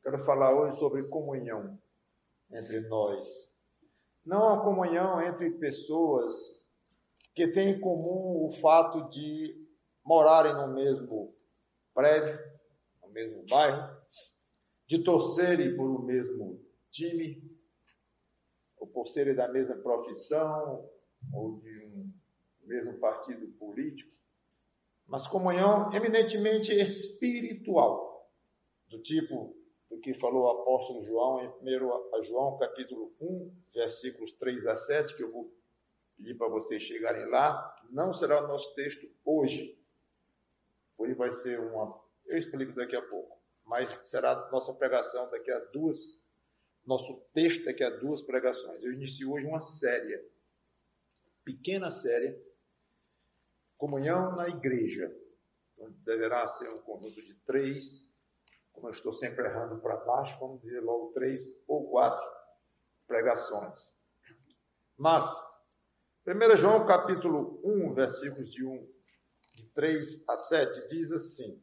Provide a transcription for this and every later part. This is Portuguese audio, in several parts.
Quero falar hoje sobre comunhão entre nós. Não a comunhão entre pessoas que têm em comum o fato de morarem no mesmo prédio, no mesmo bairro, de torcerem por o mesmo time, ou por serem da mesma profissão, ou de um mesmo partido político, mas comunhão eminentemente espiritual, do tipo do que falou o apóstolo João em 1 João, capítulo 1, versículos 3 a 7, que eu vou pedir para vocês chegarem lá. Não será o nosso texto hoje, hoje vai ser eu explico daqui a pouco, mas será a nossa pregação daqui a nosso texto daqui a 2 pregações. Eu inicio hoje uma série, pequena série, comunhão na igreja. Então, deverá ser um conjunto de 3, como eu estou sempre errando para baixo, vamos dizer logo 3 ou 4 pregações. Mas, 1 João capítulo 1, versículos de 3 a 7, diz assim.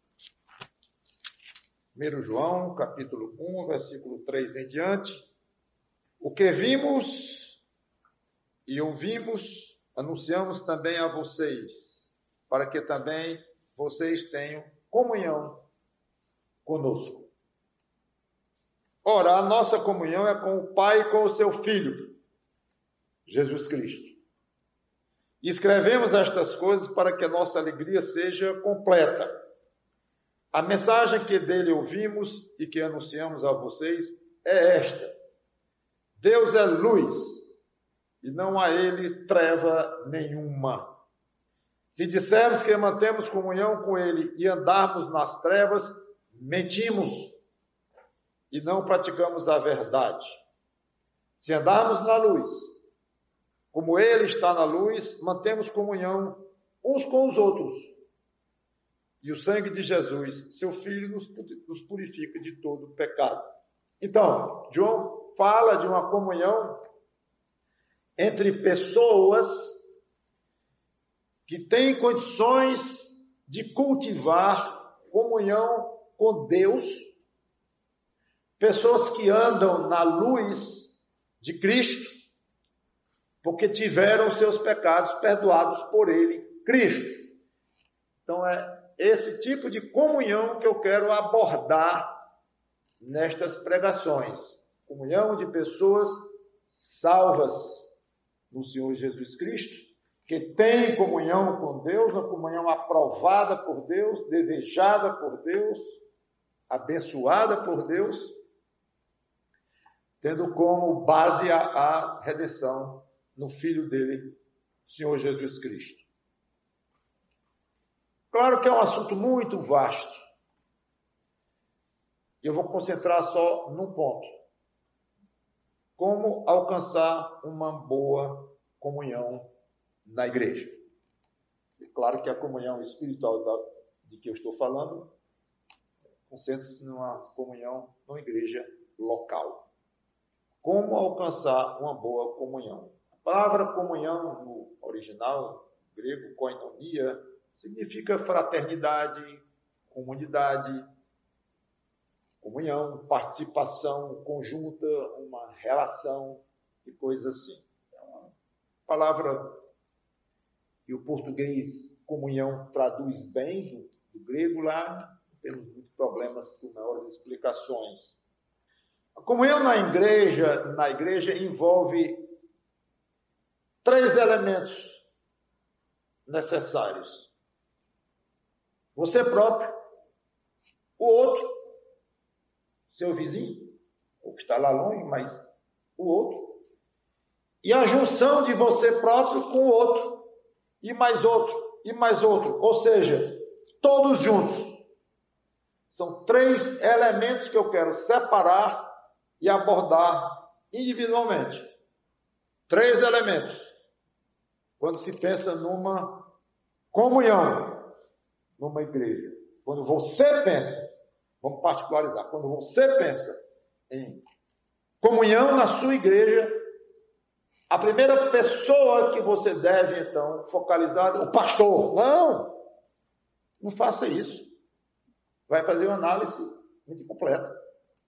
1 João capítulo 1, versículo 3 em diante. O que vimos e ouvimos, anunciamos também a vocês, para que também vocês tenham comunhão conosco. Ora, a nossa comunhão é com o Pai e com o seu Filho, Jesus Cristo. E escrevemos estas coisas para que a nossa alegria seja completa. A mensagem que dele ouvimos e que anunciamos a vocês é esta: Deus é luz e não há ele treva nenhuma. Se dissermos que mantemos comunhão com ele e andarmos nas trevas, mentimos e não praticamos a verdade. Se andarmos na luz, como ele está na luz, mantemos comunhão uns com os outros. E o sangue de Jesus, seu Filho, nos purifica de todo pecado. Então, João fala de uma comunhão entre pessoas que têm condições de cultivar comunhão com Deus, pessoas que andam na luz de Cristo, porque tiveram seus pecados perdoados por ele, Cristo. Então, é esse tipo de comunhão que eu quero abordar nestas pregações. Comunhão de pessoas salvas no Senhor Jesus Cristo, que têm comunhão com Deus, uma comunhão aprovada por Deus, desejada por Deus, abençoada por Deus, tendo como base a redenção no Filho dele, Senhor Jesus Cristo. Claro que é um assunto muito vasto. E eu vou concentrar só num ponto. Como alcançar uma boa comunhão na igreja. É claro que a comunhão espiritual de que eu estou falando concentra-se numa comunhão numa igreja local. Como alcançar uma boa comunhão? A palavra comunhão no original grego, koinonia, significa fraternidade, comunidade, comunhão, participação conjunta, uma relação e coisas assim. É uma palavra que o português comunhão traduz bem do grego lá, não temos muitos problemas com maiores explicações. A comunhão na igreja envolve 3 elementos necessários. Você próprio, o outro, seu vizinho, ou que está lá longe, mas o outro, e a junção de você próprio com o outro, e mais outro, e mais outro, ou seja, todos juntos. São 3 elementos que eu quero separar e abordar individualmente. 3 elementos. Quando se pensa numa comunhão, numa igreja. Quando você pensa, vamos particularizar, quando você pensa em comunhão na sua igreja, a primeira pessoa que você deve, então, focalizar é o pastor. Não faça isso. Vai fazer uma análise muito completa.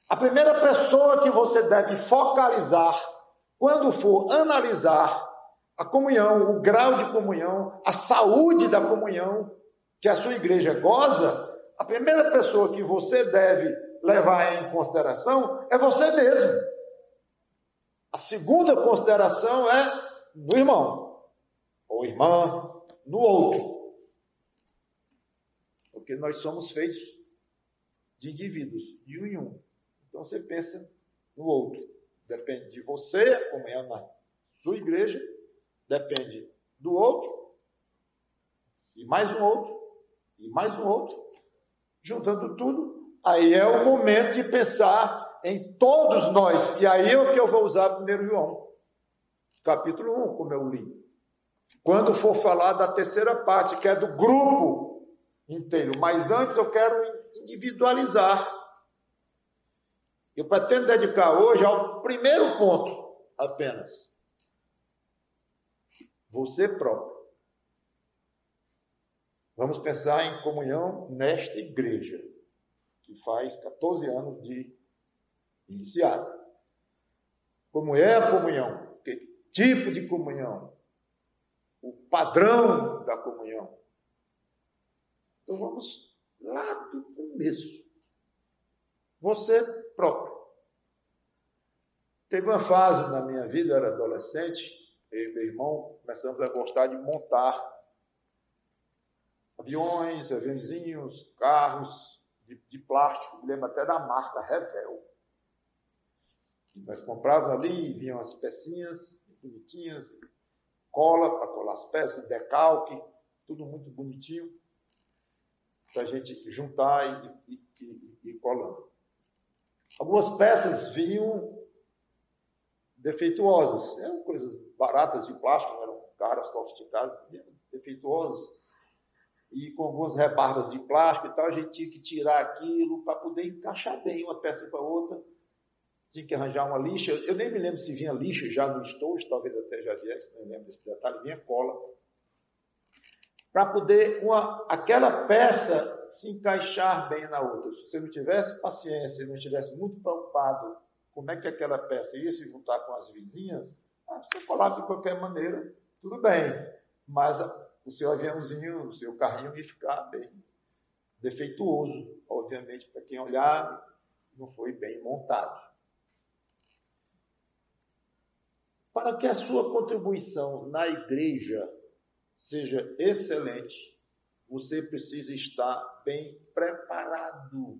A primeira pessoa que você deve focalizar quando for analisar a comunhão, o grau de comunhão, a saúde da comunhão que a sua igreja goza, a primeira pessoa que você deve levar em consideração é você mesmo. A segunda consideração é no irmão, ou irmã, no outro. Porque nós somos feitos de indivíduos, de um em um. Então você pensa no outro. Depende de você, a comunhão na sua igreja, depende do outro, e mais um outro, e mais um outro. Juntando tudo, aí é o momento de pensar em todos nós. E aí é o que eu vou usar 1 João, capítulo 1, como eu li. Quando for falar da terceira parte, que é do grupo inteiro. Mas antes eu quero individualizar. Eu pretendo dedicar hoje ao primeiro ponto apenas. Você próprio. Vamos pensar em comunhão nesta igreja, que faz 14 anos de iniciada. Como é a comunhão? Que tipo de comunhão? O padrão da comunhão. Então vamos lá do começo. Você próprio. Teve uma fase na minha vida, eu era adolescente, eu e meu irmão começamos a gostar de montar aviãozinhos, carros de plástico, me lembro até da marca Revel. Nós comprávamos ali, vinham as pecinhas bonitinhas, cola para colar as peças, decalque, tudo muito bonitinho, para a gente juntar e colando. Algumas peças vinham defeituosas, eram coisas baratas de plástico, não eram caras, sofisticadas, defeituosas. E com algumas rebarbas de plástico e tal, a gente tinha que tirar aquilo para poder encaixar bem uma peça para outra. Tinha que arranjar uma lixa. Eu nem me lembro se vinha lixa já no estojo, talvez até já viesse, não lembro desse detalhe, vinha cola. Para poder aquela peça se encaixar bem na outra. Se você não tivesse paciência, não estivesse muito preocupado como é que aquela peça ia se juntar com as vizinhas, você colava de qualquer maneira, tudo bem. Mas o seu aviãozinho, o seu carrinho ia ficar bem defeituoso. Obviamente, para quem olhar, não foi bem montado. Para que a sua contribuição na igreja seja excelente, você precisa estar bem preparado,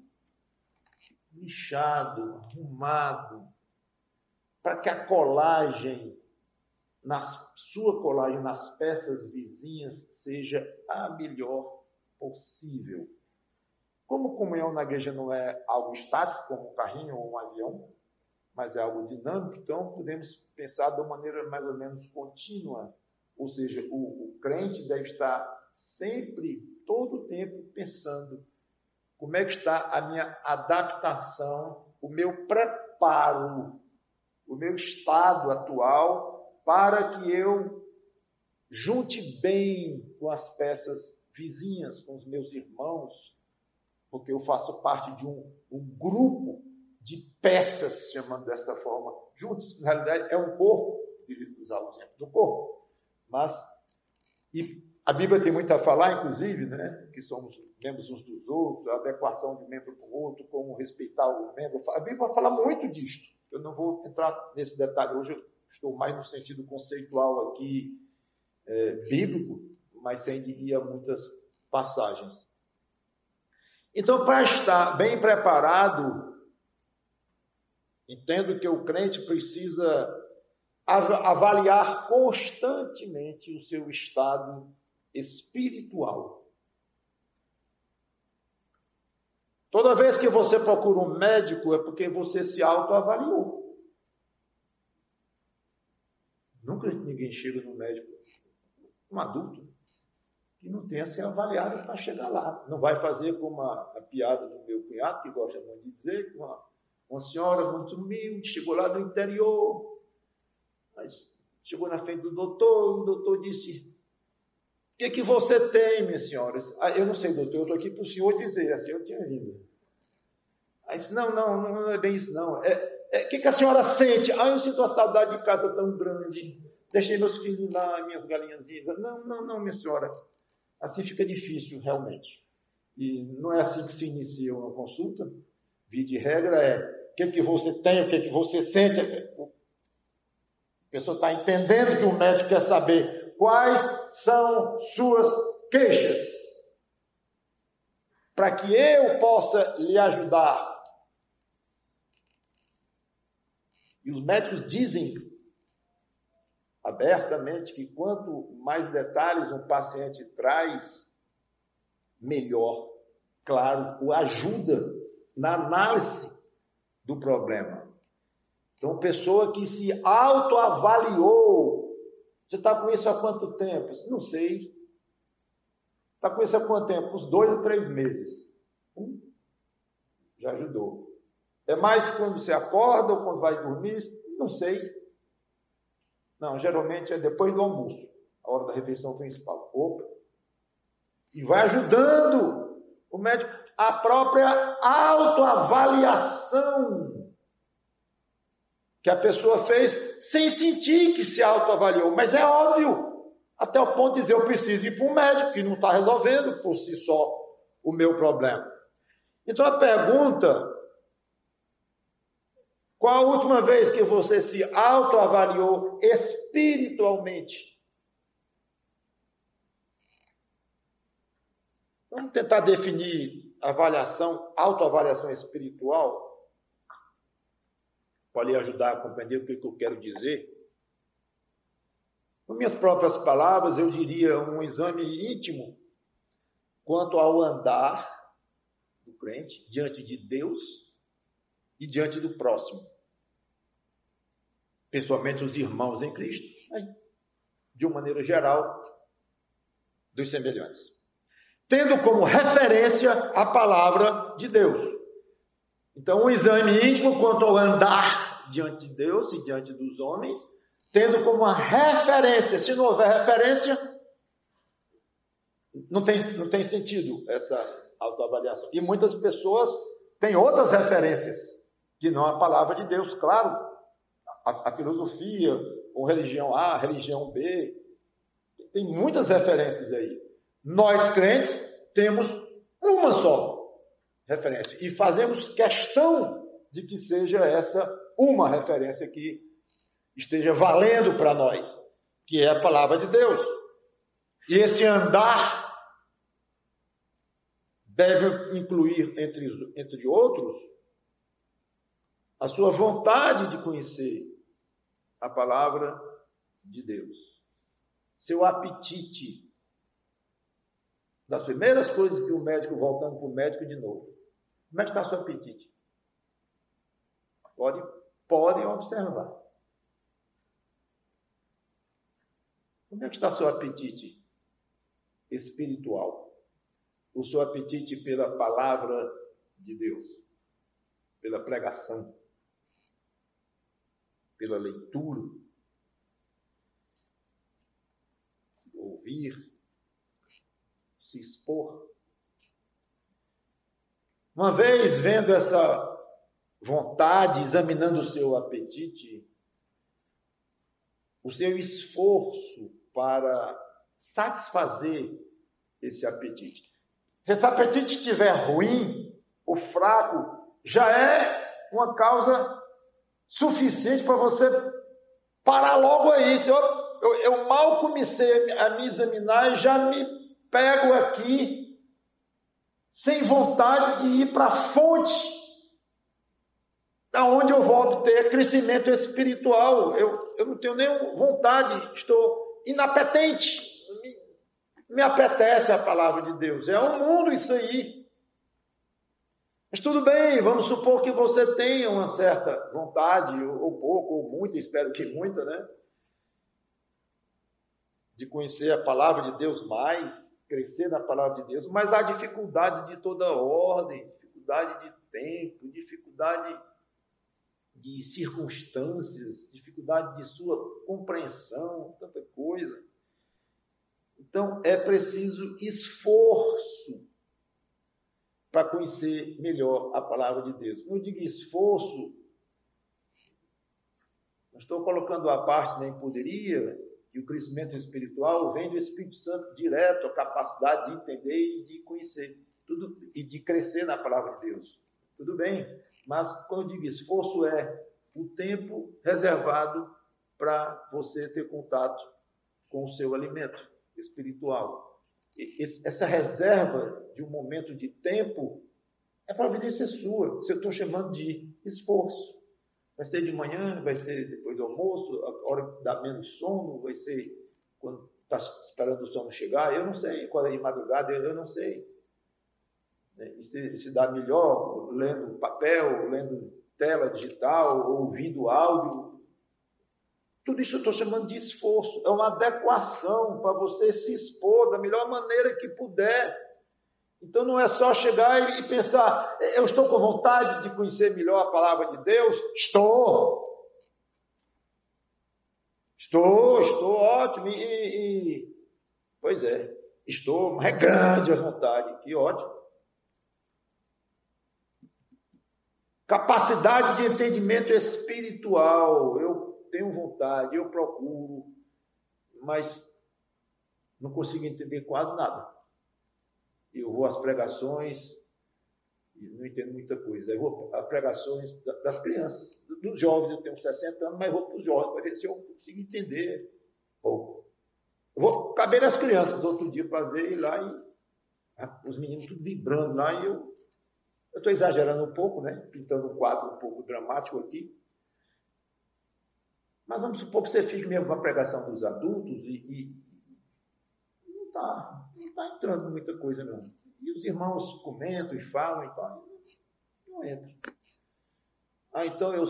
lixado, arrumado, para que a colagem, sua colagem nas peças vizinhas seja a melhor possível. Como comunhão na igreja não é algo estático, como um carrinho ou um avião, mas é algo dinâmico, então podemos pensar de uma maneira mais ou menos contínua. Ou seja, o crente deve estar sempre, todo o tempo, pensando como é que está a minha adaptação, o meu preparo, o meu estado atual, para que eu junte bem com as peças vizinhas, com os meus irmãos, porque eu faço parte de um grupo de peças, chamando dessa forma, juntos. Na realidade, é um corpo, queria usar o exemplo do corpo. Mas, e a Bíblia tem muito a falar, inclusive, né, que somos membros uns dos outros, a adequação de um membro para o outro, como respeitar o membro. A Bíblia fala muito disto. Eu não vou entrar nesse detalhe hoje, eu estou mais no sentido conceitual aqui, bíblico, mas sem ir a muitas passagens. Então, para estar bem preparado, entendo que o crente precisa avaliar constantemente o seu estado espiritual. Toda vez que você procura um médico é porque você se autoavaliou. Nunca ninguém chega no médico, um adulto, que não tenha se avaliado para chegar lá. Não vai fazer como a piada do meu cunhado, que gosta muito de dizer, que uma senhora muito humilde, chegou lá do interior, mas chegou na frente do doutor, o doutor disse: o que você tem, minha senhora? Eu não sei, doutor, eu estou aqui para o senhor dizer, assim eu tinha vindo. Aí disse, não é bem isso, não. O que a senhora sente? Eu sinto uma saudade de casa tão grande. Deixei meus filhos lá, minhas galinhazinhas. Não, minha senhora. Assim fica difícil, realmente. E não é assim que se inicia uma consulta. Via de regra o que você tem, o que você sente. A pessoa está entendendo que o médico quer saber quais são suas queixas, para que eu possa lhe ajudar. E os médicos dizem abertamente que quanto mais detalhes um paciente traz, melhor. Claro, o ajuda na análise do problema. Então, pessoa que se autoavaliou, você está com isso há quanto tempo? Não sei. Está com isso há quanto tempo? Uns 2 a 3 meses. Já ajudou. É mais quando você acorda ou quando vai dormir? Não sei. Não, geralmente é depois do almoço, a hora da refeição principal. Opa! E vai ajudando o médico. A própria autoavaliação que a pessoa fez sem sentir que se autoavaliou. Mas é óbvio, até o ponto de dizer, eu preciso ir para um médico que não está resolvendo por si só o meu problema. Então a pergunta, qual a última vez que você se autoavaliou espiritualmente? Vamos tentar definir autoavaliação espiritual, para lhe ajudar a compreender o que eu quero dizer. Com minhas próprias palavras, eu diria um exame íntimo quanto ao andar do crente diante de Deus e diante do próximo. Pessoalmente, os irmãos em Cristo, mas de uma maneira geral, dos semelhantes. Tendo como referência a palavra de Deus. Então, um exame íntimo quanto ao andar diante de Deus e diante dos homens, tendo como uma referência. Se não houver referência, não tem sentido essa autoavaliação. E muitas pessoas têm outras referências, que não a palavra de Deus, claro. A filosofia, ou religião A, religião B, tem muitas referências aí. Nós, crentes, temos uma só referência. E fazemos questão de que seja essa uma referência que esteja valendo para nós, que é a palavra de Deus. E esse andar deve incluir, entre outros, a sua vontade de conhecer a palavra de Deus. Seu apetite. Das primeiras coisas que o médico, voltando para o médico de novo, como é que está o seu apetite? Podem observar. Como é que está o seu apetite espiritual? O seu apetite pela palavra de Deus, pela pregação, pela leitura, ouvir, se expor. Uma vez vendo essa vontade, examinando o seu apetite, o seu esforço para satisfazer esse apetite. Se esse apetite estiver ruim ou fraco, já é uma causa suficiente para você parar logo aí. Eu mal comecei a me examinar e já me pego aqui sem vontade de ir para a fonte da onde eu vou obter crescimento espiritual. Eu não tenho nem vontade, estou inapetente. Me apetece a palavra de Deus. É um mundo isso aí. Mas tudo bem, vamos supor que você tenha uma certa vontade, ou pouco, ou muita, espero que muita, né? De conhecer a palavra de Deus mais, crescer na palavra de Deus, mas há dificuldades de toda ordem, dificuldade de tempo, dificuldade de circunstâncias, dificuldade de sua compreensão, tanta coisa. Então, é preciso esforço para conhecer melhor a palavra de Deus. Quando eu digo esforço, não estou colocando à parte, nem poderia, que o crescimento espiritual vem do Espírito Santo direto, a capacidade de entender e de conhecer, tudo, e de crescer na palavra de Deus. Tudo bem, mas quando eu digo esforço, é o tempo reservado para você ter contato com o seu alimento espiritual. Essa reserva de um momento de tempo é providência sua. Se eu estou chamando de esforço. Vai ser de manhã, vai ser depois do almoço, a hora que dá menos sono, vai ser quando está esperando o sono chegar. Eu não sei, quando é de madrugada, eu não sei. E se dá melhor lendo papel, lendo tela digital, ouvindo áudio. Tudo isso eu estou chamando de esforço. É uma adequação para você se expor da melhor maneira que puder. Então não é só chegar e pensar, eu estou com vontade de conhecer melhor a palavra de Deus? Estou ótimo. Pois é, estou, mas é grande a vontade, que ótimo. Capacidade de entendimento espiritual, eu tenho vontade, eu procuro, mas não consigo entender quase nada. Eu vou às pregações e não entendo muita coisa. Eu vou às pregações das crianças, dos jovens. Eu tenho 60 anos, mas vou para os jovens para ver se eu consigo entender pouco. Eu vou caber nas crianças do outro dia para ver e lá e os meninos tudo vibrando lá e eu estou exagerando um pouco, né? Pintando um quadro um pouco dramático aqui. Mas vamos supor que você fique mesmo com a pregação dos adultos e não está entrando muita coisa, não. E os irmãos comentam e falam e tal, não entra. Então eu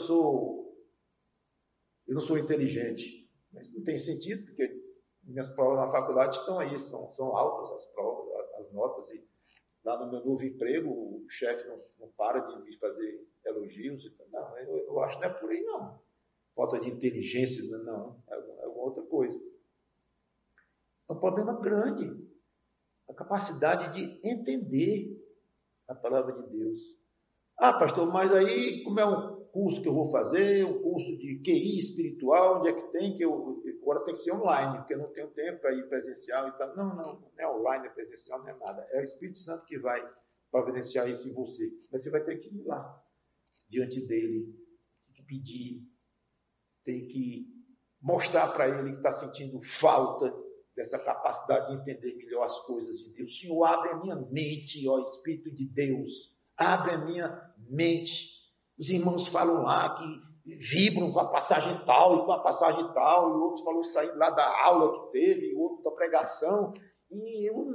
não sou inteligente. Mas não tem sentido, porque minhas provas na faculdade estão aí, são altas as provas, as notas, e lá no meu novo emprego, o chefe não para de me fazer elogios. Não, eu acho que não é por aí, não. Falta de inteligência, não, é alguma outra coisa. É um problema grande. A capacidade de entender a palavra de Deus. Pastor, mas aí, como é um curso que eu vou fazer, um curso de QI espiritual, onde é que tem agora tem que ser online, porque eu não tenho tempo para ir presencial e tal. Não é online, é presencial, não é nada. É o Espírito Santo que vai providenciar isso em você. Mas você vai ter que ir lá, diante dele, tem que pedir, tem que mostrar para ele que está sentindo falta dessa capacidade de entender melhor as coisas de Deus. Senhor, abre a minha mente, ó Espírito de Deus, abre a minha mente. Os irmãos falam lá que vibram com a passagem tal e com a passagem tal, e o outro falou sair lá da aula que teve, e o outro da pregação, e eu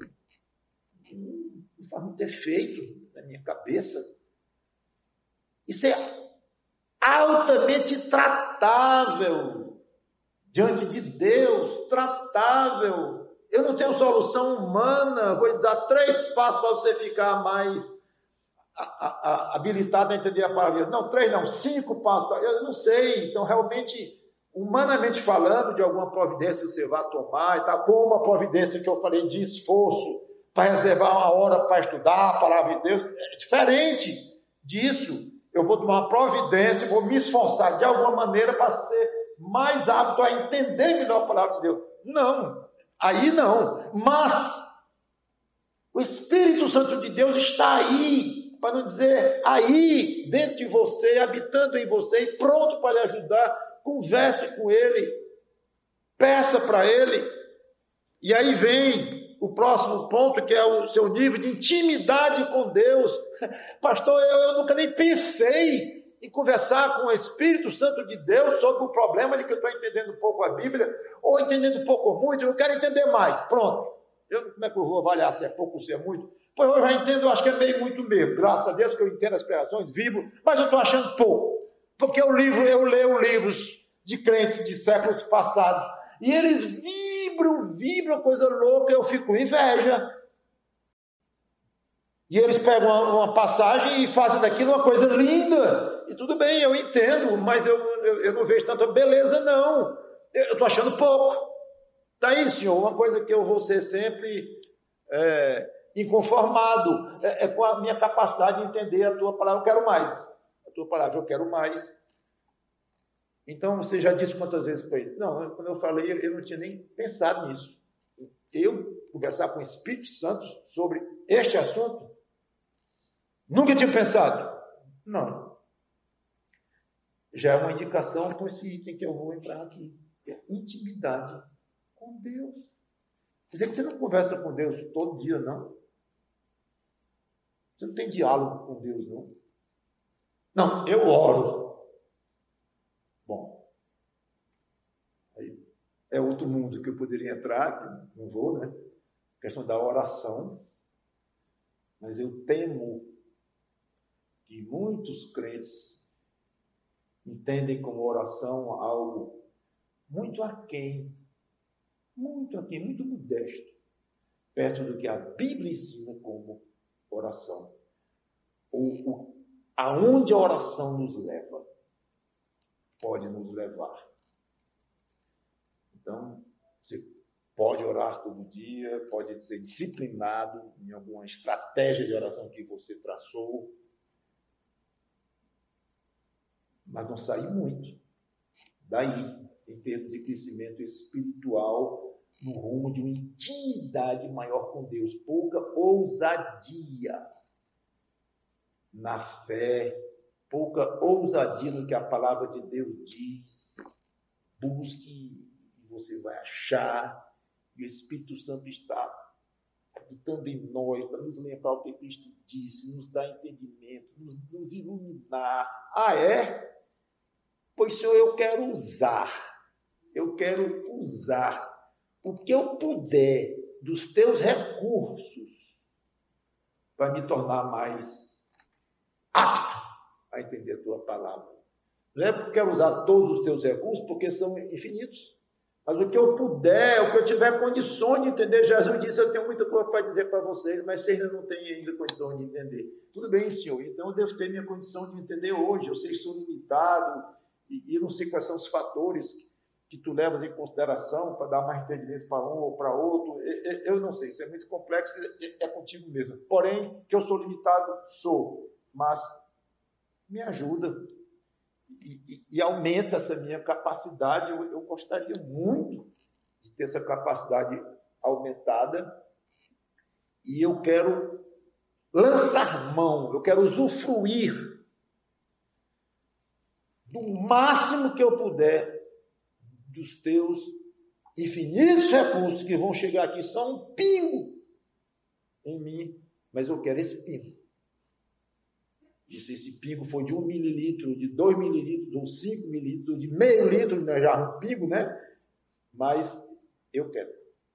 não faz muito efeito na minha cabeça. Isso é altamente tratável diante de Deus, tratável. Eu não tenho solução humana, vou lhe dar 3 passos para você ficar mais habilitado a entender a palavra. Não, 3 não, 5 passos. Eu não sei. Então, realmente, humanamente falando, de alguma providência você vai tomar, e tal, como a providência que eu falei de esforço para reservar uma hora para estudar a palavra de Deus, é diferente disso. Eu vou tomar uma providência, vou me esforçar de alguma maneira para ser mais apto a entender melhor a palavra de Deus. Não, aí não. Mas o Espírito Santo de Deus está aí, para não dizer aí, dentro de você, habitando em você e pronto para lhe ajudar. Converse com ele, peça para ele. E aí vem o próximo ponto, que é o seu nível de intimidade com Deus. Pastor, eu nunca nem pensei em conversar com o Espírito Santo de Deus sobre o problema de que eu estou entendendo pouco a Bíblia, ou entendendo pouco ou muito, eu quero entender mais. Pronto. Como é que eu vou avaliar se é pouco ou se é muito? Pois eu já entendo, eu acho que é meio muito mesmo. Graças a Deus que eu entendo as pregações, vibro, mas eu estou achando pouco. Porque eu leio livros de crentes de séculos passados, e eles vibram, coisa louca, eu fico com inveja. E eles pegam uma passagem e fazem daquilo uma coisa linda. E tudo bem, eu entendo, mas eu não vejo tanta beleza, não. Eu estou achando pouco. Daí, senhor, uma coisa que eu vou ser sempre inconformado, com a minha capacidade de entender a tua palavra. Eu quero mais. A tua palavra, eu quero mais. Então, você já disse quantas vezes para eles? Não, quando eu falei, eu não tinha nem pensado nisso. Eu conversar com o Espírito Santo sobre este assunto? Nunca tinha pensado. Não. Já é uma indicação para esse item que eu vou entrar aqui. É intimidade com Deus. Quer dizer que você não conversa com Deus todo dia, não. Você não tem diálogo com Deus, não. Não, eu oro. Bom, aí é outro mundo que eu poderia entrar, não vou, né? A questão da oração. Mas eu temo que muitos crentes entendem como oração algo muito aquém, muito modesto, perto do que a Bíblia ensina como oração. Ou aonde a oração nos leva, pode nos levar. Então, você pode orar todo dia, pode ser disciplinado em alguma estratégia de oração que você traçou, mas não sair muito daí, em termos de crescimento espiritual, no rumo de uma intimidade maior com Deus, pouca ousadia na fé, pouca ousadia no que a palavra de Deus diz. Busque e você vai achar, e o Espírito Santo está habitando em nós para nos lembrar o que Cristo disse, nos dar entendimento, nos iluminar. Ah, é? Pois, Senhor, eu quero usar o que eu puder dos teus recursos para me tornar mais apto a entender a tua palavra. Não é porque eu quero usar todos os teus recursos, porque são infinitos, mas o que eu puder, o que eu tiver condições de entender. Jesus disse, eu tenho muita coisa para dizer para vocês, mas vocês ainda não têm ainda condição de entender. Tudo bem, Senhor, então eu devo ter minha condição de entender hoje. Eu sei que sou limitado, e eu não sei quais são os fatores que tu levas em consideração para dar mais entendimento para um ou para outro. Eu não sei, isso é muito complexo, é contigo mesmo. Porém, que eu sou limitado, sou, mas me ajuda e aumenta essa minha capacidade. Eu gostaria muito de ter essa capacidade aumentada, e eu quero lançar mão, eu quero usufruir do máximo que eu puder dos teus infinitos recursos que vão chegar aqui, só um pingo em mim, mas eu quero esse pingo. E se esse pingo for de 1 mililitro, de 2 mililitros, ou 5 mililitros, de meio litro, né, já é um pingo, né? Mas eu quero.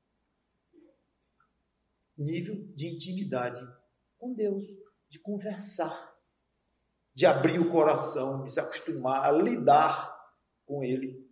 Nível de intimidade com Deus, de conversar, de abrir o coração, de se acostumar a lidar com Ele.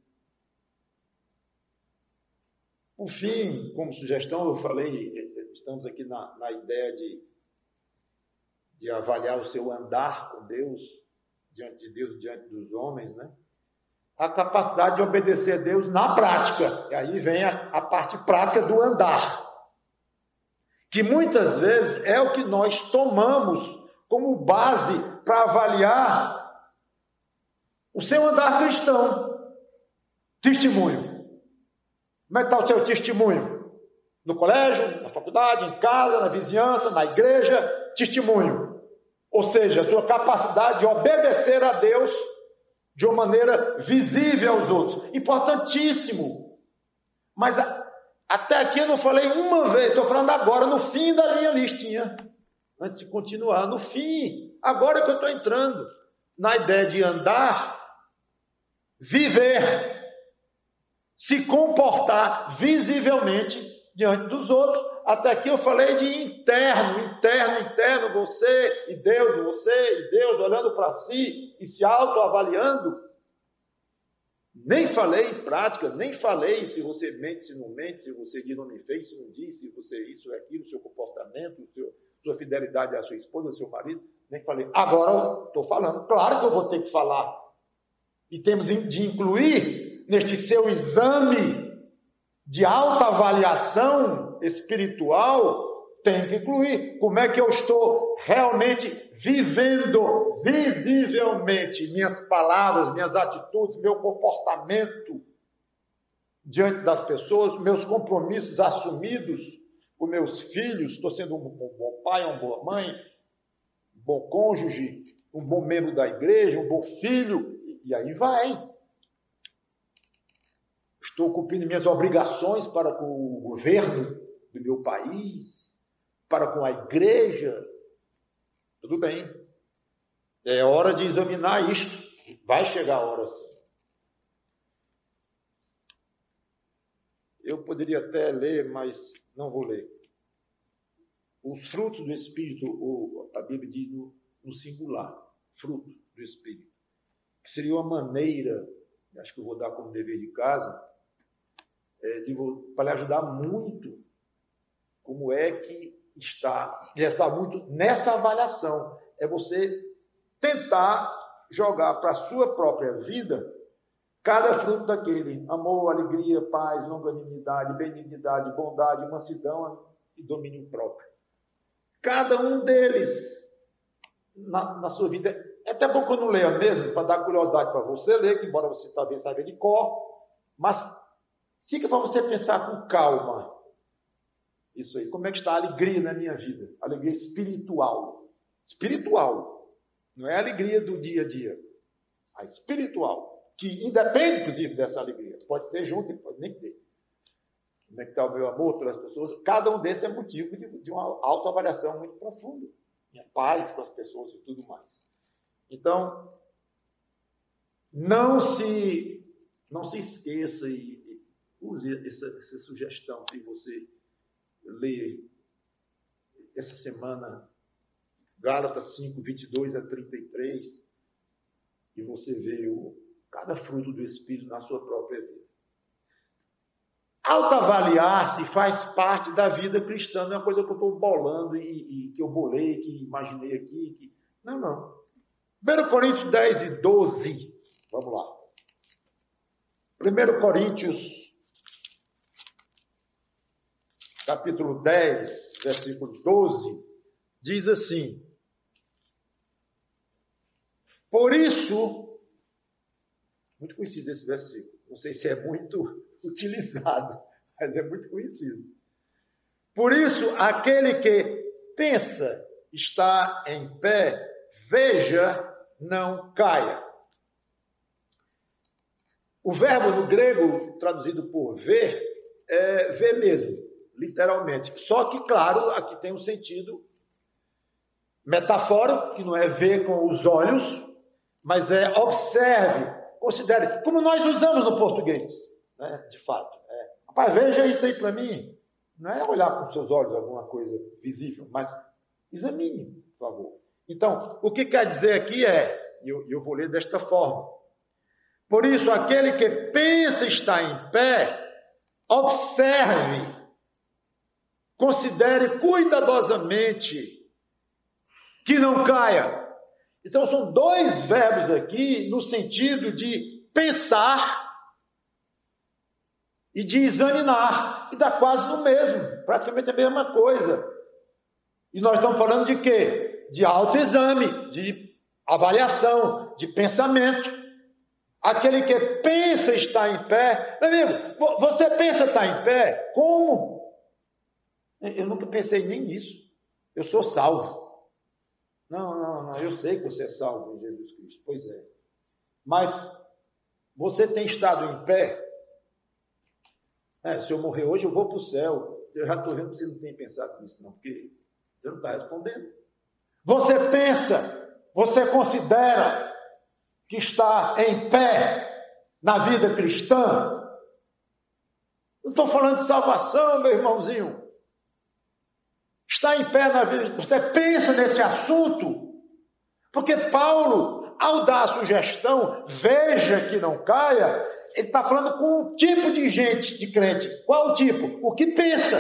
Por fim, como sugestão, eu falei, estamos aqui na ideia de avaliar o seu andar com Deus, diante de Deus, diante dos homens, né? A capacidade de obedecer a Deus na prática. E aí vem a parte prática do andar, que muitas vezes é o que nós tomamos como base para avaliar o seu andar cristão. Testemunho. Como é que está o teu testemunho? No colégio, na faculdade, em casa, na vizinhança, na igreja, testemunho. Ou seja, a sua capacidade de obedecer a Deus de uma maneira visível aos outros. Importantíssimo. Mas até aqui eu não falei uma vez, estou falando agora, no fim da minha listinha. Antes de continuar, no fim, agora que eu estou entrando na ideia de andar, viver, se comportar visivelmente diante dos outros. Até aqui eu falei de interno, você e Deus olhando para si e se autoavaliando. Nem falei em prática, nem falei se você mente, se não mente, se você diz não me fez, se não diz, se você isso ou aquilo, seu comportamento, sua fidelidade à sua esposa, ao seu marido. Nem falei. Agora estou falando, claro que eu vou ter que falar. E temos de incluir neste seu exame de autoavaliação espiritual Tem que incluir. Como é que eu estou realmente vivendo visivelmente minhas palavras, minhas atitudes, meu comportamento diante das pessoas, meus compromissos assumidos com meus filhos, estou sendo um bom pai, uma boa mãe, um bom cônjuge, um bom membro da igreja, um bom filho, e aí vai. Estou cumprindo minhas obrigações para com o governo do meu país, para com a igreja. Tudo bem. É hora de examinar isto. Vai chegar a hora sim. Eu poderia até ler, mas não vou ler. Os frutos do Espírito, a Bíblia diz no singular, fruto do Espírito, que seria uma maneira, acho que eu vou dar como dever de casa, para lhe ajudar muito, como é que está, e ajudar muito nessa avaliação, é você tentar jogar para a sua própria vida cada fruto daquele: amor, alegria, paz, longanimidade, benignidade, bondade, mansidão e domínio próprio. Cada um deles na sua vida. É até bom que eu não leia mesmo, para dar curiosidade para você ler, que embora você talvez saiba de cor, mas fica para você pensar com calma. Isso aí, como é que está a alegria na minha vida? Alegria espiritual. Espiritual. Não é a alegria do dia a dia. A espiritual. Que independe, inclusive, dessa alegria. Pode ter junto e pode nem ter. Como é que está o meu amor pelas pessoas? Cada um desses é motivo de uma autoavaliação muito profunda. Minha paz com as pessoas e tudo mais. Então, não se esqueça e use essa sugestão que você lê essa semana, Gálatas 5, 22 a 33, e você vê cada fruto do Espírito na sua própria vida. Autoavaliar-se faz parte da vida cristã, não é uma coisa que eu estou bolando e que eu bolei, que imaginei aqui. Não. 1 Coríntios 10 e 12, vamos lá. 1 Coríntios, capítulo 10, versículo 12, diz assim: por isso, muito conhecido esse versículo, não sei se é muito utilizado, mas é muito conhecido. Por isso, aquele que pensa estar em pé, veja, não caia. O verbo no grego, traduzido por ver, é ver mesmo, literalmente. Só que, claro, aqui tem um sentido metafórico, que não é ver com os olhos, mas é observe, considere, como nós usamos no português, né? De fato. Rapaz, veja isso aí para mim. Não é olhar com seus olhos alguma coisa visível, mas examine, por favor. Então, o que quer dizer aqui eu vou ler desta forma. Por isso, aquele que pensa estar em pé, observe, considere cuidadosamente que não caia. Então, são dois verbos aqui no sentido de pensar e de examinar. E dá quase no mesmo, praticamente a mesma coisa. E nós estamos falando de quê? De autoexame, de avaliação, de pensamento. Aquele que pensa estar em pé. Meu amigo, você pensa estar em pé? Como? Eu nunca pensei nem nisso. Eu sou salvo. Não, eu sei que você é salvo em Jesus Cristo. Pois é. Mas você tem estado em pé? Se eu morrer hoje, eu vou para o céu. Eu já estou vendo que você não tem pensado nisso, não, porque você não está respondendo. Você pensa, você considera que está em pé na vida cristã? Não estou falando de salvação, meu irmãozinho. Está em pé na vida. Você pensa nesse assunto? Porque Paulo, ao dar a sugestão, veja que não caia, ele está falando com um tipo de gente, de crente. Qual o tipo? O que pensa.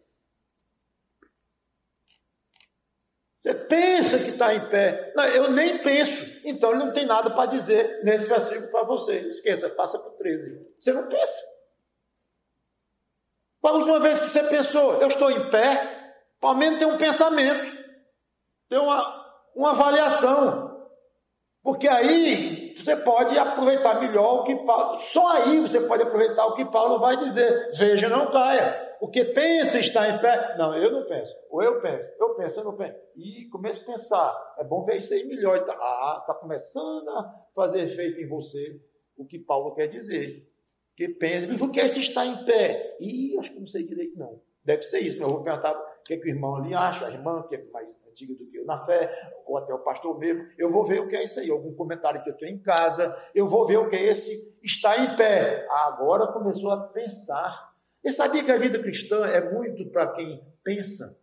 Você pensa que está em pé. Não, eu nem penso. Então ele não tem nada para dizer nesse versículo para você. Esqueça, passa para o 13. Você não pensa. Qual a última vez que você pensou? Eu estou em pé? Pelo menos tem um pensamento, tem uma avaliação. Porque aí você pode aproveitar melhor o que Paulo... Só aí você pode aproveitar o que Paulo vai dizer. Veja, não caia. O que pensa está em pé. Não, eu não penso. Ou eu penso, eu não penso. E começa a pensar. É bom ver isso aí melhor. Está começando a fazer efeito em você o que Paulo quer dizer. Que pensa, por que esse está em pé? Acho que não sei direito, não. Deve ser isso, mas eu vou perguntar o que o irmão ali acha, a irmã, que é mais antiga do que eu na fé, ou até o pastor mesmo. Eu vou ver o que é isso aí, algum comentário que eu tenho em casa, eu vou ver o que é esse está em pé. Agora começou a pensar. E sabia que a vida cristã é muito para quem pensa?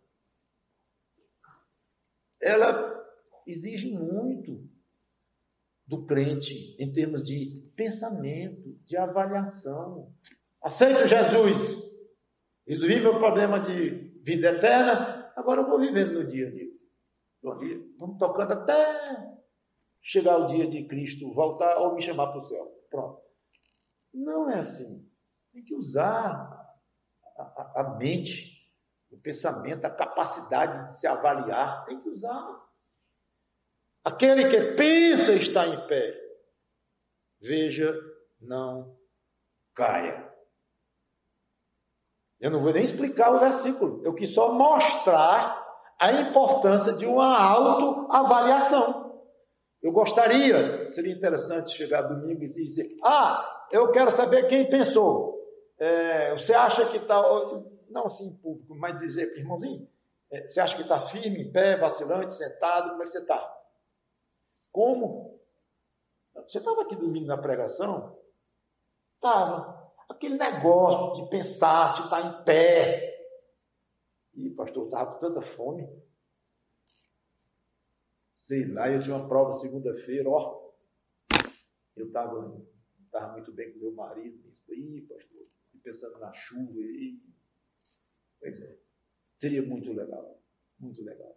Ela exige muito do crente em termos de pensamento, de avaliação. Aceito Jesus, resolvi meu problema de vida eterna, agora eu vou vivendo no dia a dia. Vamos tocando até chegar o dia de Cristo voltar ou me chamar para o céu. Pronto. Não é assim. Tem que usar a mente, o pensamento, a capacidade de se avaliar. Tem que usar. Aquele que pensa está em pé. Veja, não caia. Eu não vou nem explicar o versículo. Eu quis só mostrar a importância de uma autoavaliação. Eu gostaria, seria interessante chegar domingo e dizer, eu quero saber quem pensou. Você acha que está... Não assim em público, mas dizer, irmãozinho, você acha que está firme, em pé, vacilante, sentado, como é que você está? Como? Você estava aqui domingo na pregação? Estava. Aquele negócio de pensar se está em pé. Pastor, eu estava com tanta fome. Sei lá, eu tinha uma prova segunda-feira, eu estava muito bem com meu marido. Pastor, pensando na chuva. Pois é, seria muito legal. Muito legal.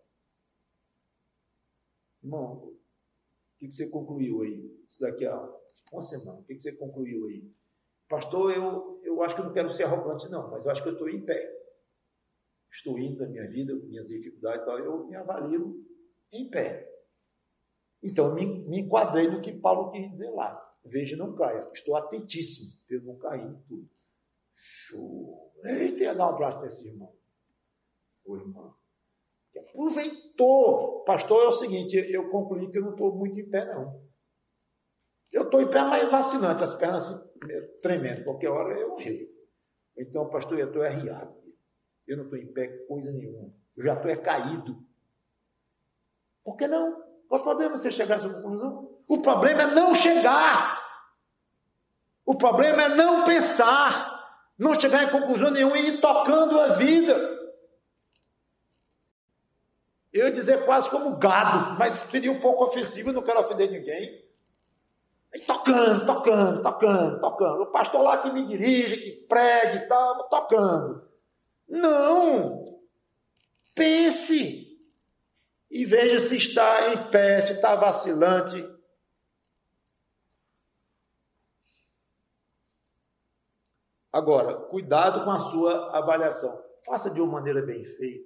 Irmão, o que você concluiu aí? Isso daqui a uma semana. O que você concluiu aí? Pastor, eu acho que eu não quero ser arrogante, não, mas eu acho que eu estou em pé. Estou indo na minha vida, minhas dificuldades, eu me avalio em pé. Então, me enquadrei no que Paulo quis dizer lá. Veja, não caia. Estou atentíssimo para eu não cair em tudo. Show! Eita, ia dar um abraço nesse irmão. Ô, irmão. Que aproveitou. Pastor, é o seguinte, eu concluí que eu não estou muito em pé, não. Eu estou em pé, mas vacilante, as pernas assim, tremendo. Qualquer hora eu morri. Então, pastor, eu estou arriado. Eu não estou em pé coisa nenhuma. Eu já estou caído. Por que não? Qual o problema você chegar a essa conclusão? O problema é não chegar. O problema é não pensar. Não chegar em conclusão nenhuma e ir tocando a vida. Eu ia dizer quase como gado, mas seria um pouco ofensivo, eu não quero ofender ninguém. E tocando. O pastor lá que me dirige, que prega e tal, tocando. Não! Pense e veja se está em pé, se está vacilante. Agora, cuidado com a sua avaliação. Faça de uma maneira bem feita.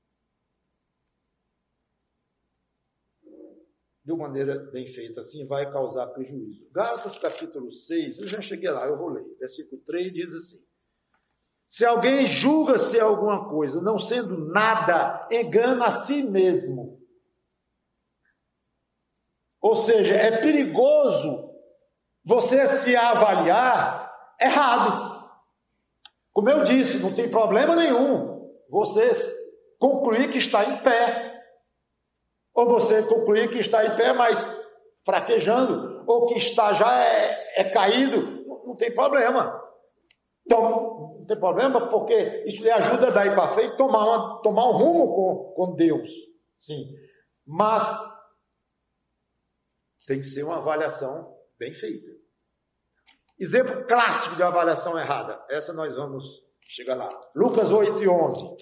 De uma maneira bem feita, assim vai causar prejuízo. Gálatas capítulo 6, eu já cheguei lá, eu vou ler. Versículo 3 diz assim: se alguém julga ser alguma coisa, não sendo nada, engana a si mesmo. Ou seja, é perigoso você se avaliar errado. Como eu disse, não tem problema nenhum você concluir que está em pé. Ou você concluir que está em pé, mas fraquejando, ou que está já caído, não tem problema. Então, não tem problema, porque isso lhe ajuda a daí para frente tomar um rumo com Deus. Sim. Mas tem que ser uma avaliação bem feita. Exemplo clássico de avaliação errada. Essa nós vamos chegar lá. Lucas 8:11.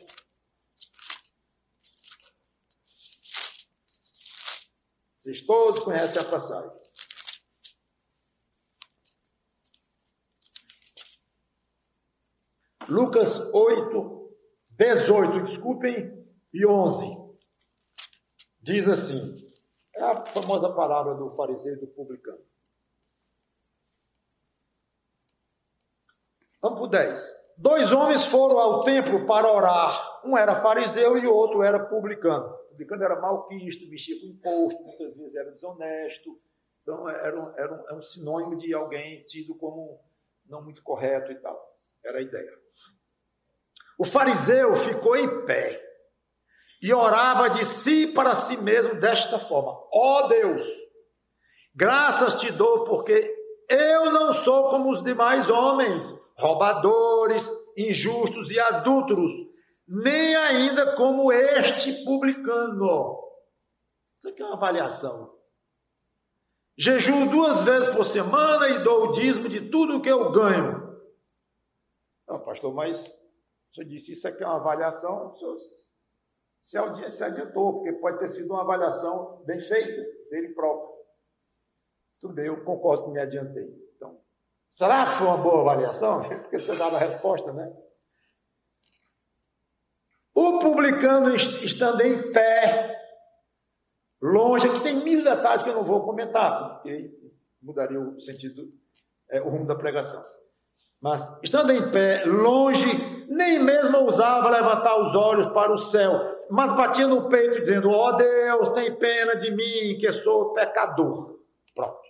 Vocês todos conhecem a passagem. Lucas 8:18. Desculpem e 11. Diz assim, é a famosa palavra do fariseu e do publicano. Vamos para o 10. 2 homens foram ao templo para orar. Um era fariseu e o outro era publicano. O publicano era malquisto, mexia com imposto, muitas vezes era desonesto. Então, era um sinônimo de alguém tido como não muito correto e tal. Era a ideia. O fariseu ficou em pé e orava de si para si mesmo desta forma: ó Deus, graças te dou porque eu não sou como os demais homens, roubadores, injustos e adúlteros, nem ainda como este publicano. Isso aqui é uma avaliação. Jejuo 2 vezes por semana e dou o dízimo de tudo o que eu ganho. Não, pastor, mas o senhor disse isso aqui é uma avaliação, o senhor se adiantou, porque pode ter sido uma avaliação bem feita dele próprio. Tudo bem, eu concordo que me adiantei. Então, será que foi uma boa avaliação? Porque você dava a resposta, né? O publicano estando em pé, longe, aqui tem 1000 detalhes que eu não vou comentar, porque mudaria o sentido, o rumo da pregação. Mas, estando em pé, longe, nem mesmo ousava levantar os olhos para o céu, mas batia no peito dizendo: ó Deus, tem pena de mim, que sou pecador. Pronto.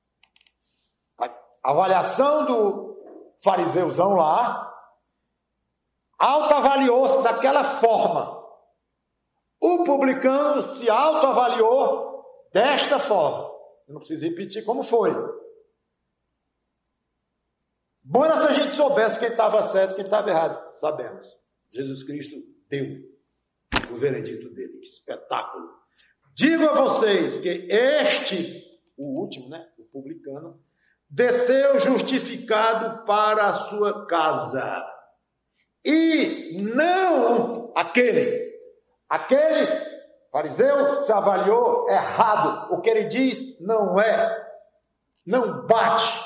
A avaliação do fariseuzão lá, autoavaliou-se daquela forma. O publicano se autoavaliou desta forma. Eu não preciso repetir como foi. Bom era se a gente soubesse quem estava certo e quem estava errado. Sabemos. Jesus Cristo deu o veredito dele. Que espetáculo. Digo a vocês que este, o último, né, o publicano, desceu justificado para a sua casa. E não aquele fariseu se avaliou errado. O que ele diz não é. Não bate.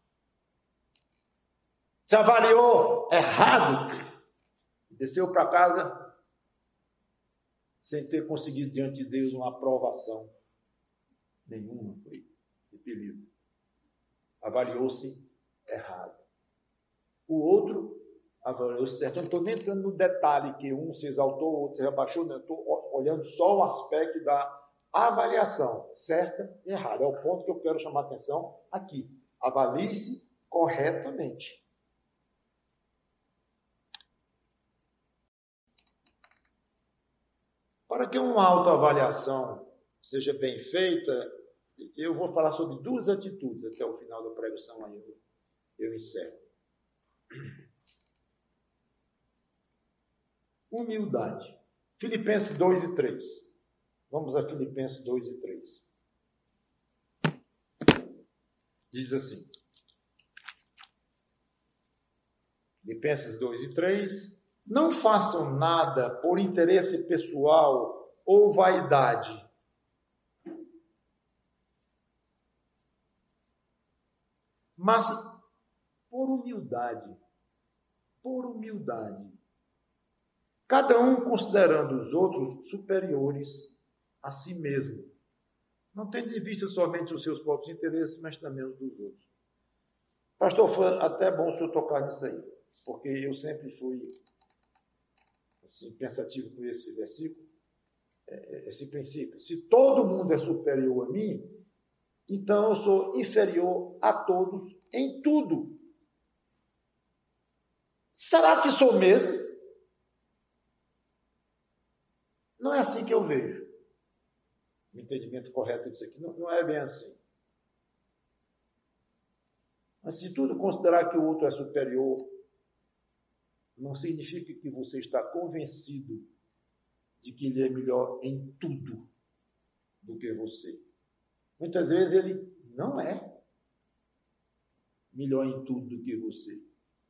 Se avaliou errado. Desceu para casa sem ter conseguido diante de Deus uma aprovação nenhuma. Foi repelido. Avaliou-se errado. O outro avaliou-se certo. Eu não estou nem entrando no detalhe que um se exaltou, o outro se rebaixou. Não, eu estou olhando só o aspecto da avaliação, certa e errada. É o ponto que eu quero chamar a atenção aqui. Avalie-se corretamente. Para que uma autoavaliação seja bem feita, eu vou falar sobre 2 atitudes até o final da pregação, aí eu encerro. Humildade. Filipenses 2 e 3. Vamos a Filipenses 2 e 3. Diz assim. Filipenses 2 e 3. Não façam nada por interesse pessoal ou vaidade. Mas por humildade. Por humildade. Cada um considerando os outros superiores a si mesmo. Não tendo em vista somente os seus próprios interesses, mas também os dos outros. Pastor, foi até bom o senhor tocar nisso aí, porque eu sempre fui assim, pensativo com esse versículo, esse princípio. Se todo mundo é superior a mim, então eu sou inferior a todos em tudo. Será que sou mesmo? Não é assim que eu vejo. O entendimento correto disso aqui não é bem assim. Mas se tudo considerar que o outro é superior, não significa que você está convencido de que ele é melhor em tudo do que você. Muitas vezes ele não é melhor em tudo do que você.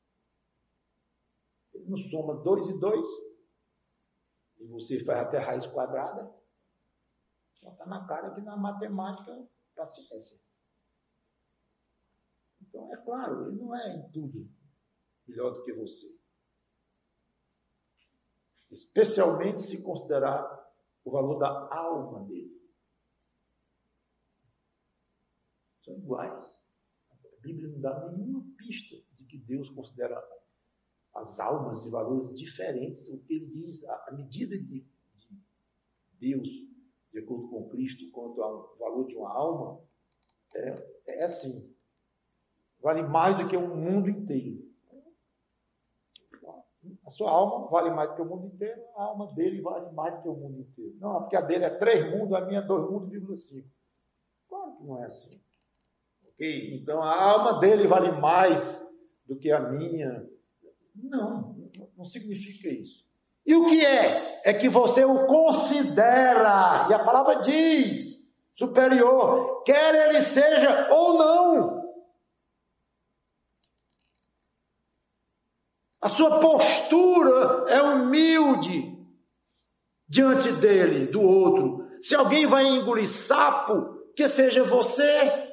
Ele não soma 2 e 2, e você faz até raiz quadrada. Então está na cara que na matemática, paciência. Então é claro, ele não é em tudo melhor do que você. especialmente se considerar o valor da alma dele. São iguais. A Bíblia não dá nenhuma pista de que Deus considera as almas e valores diferentes. O que ele diz, a medida de Deus, de acordo com Cristo, quanto ao valor de uma alma, é assim. Vale mais do que o mundo inteiro. A sua alma vale mais do que o mundo inteiro, a alma dele vale mais do que o mundo inteiro. Não, porque a dele é 3 mundos, a minha é 2 mundos, 5. Claro que não é assim. Ok? Então, a alma dele vale mais do que a minha. Não significa isso. E o que é? É que você o considera, e a palavra diz, superior, quer ele seja ou não. A sua postura é humilde diante dele, do outro. Se alguém vai engolir sapo, que seja você.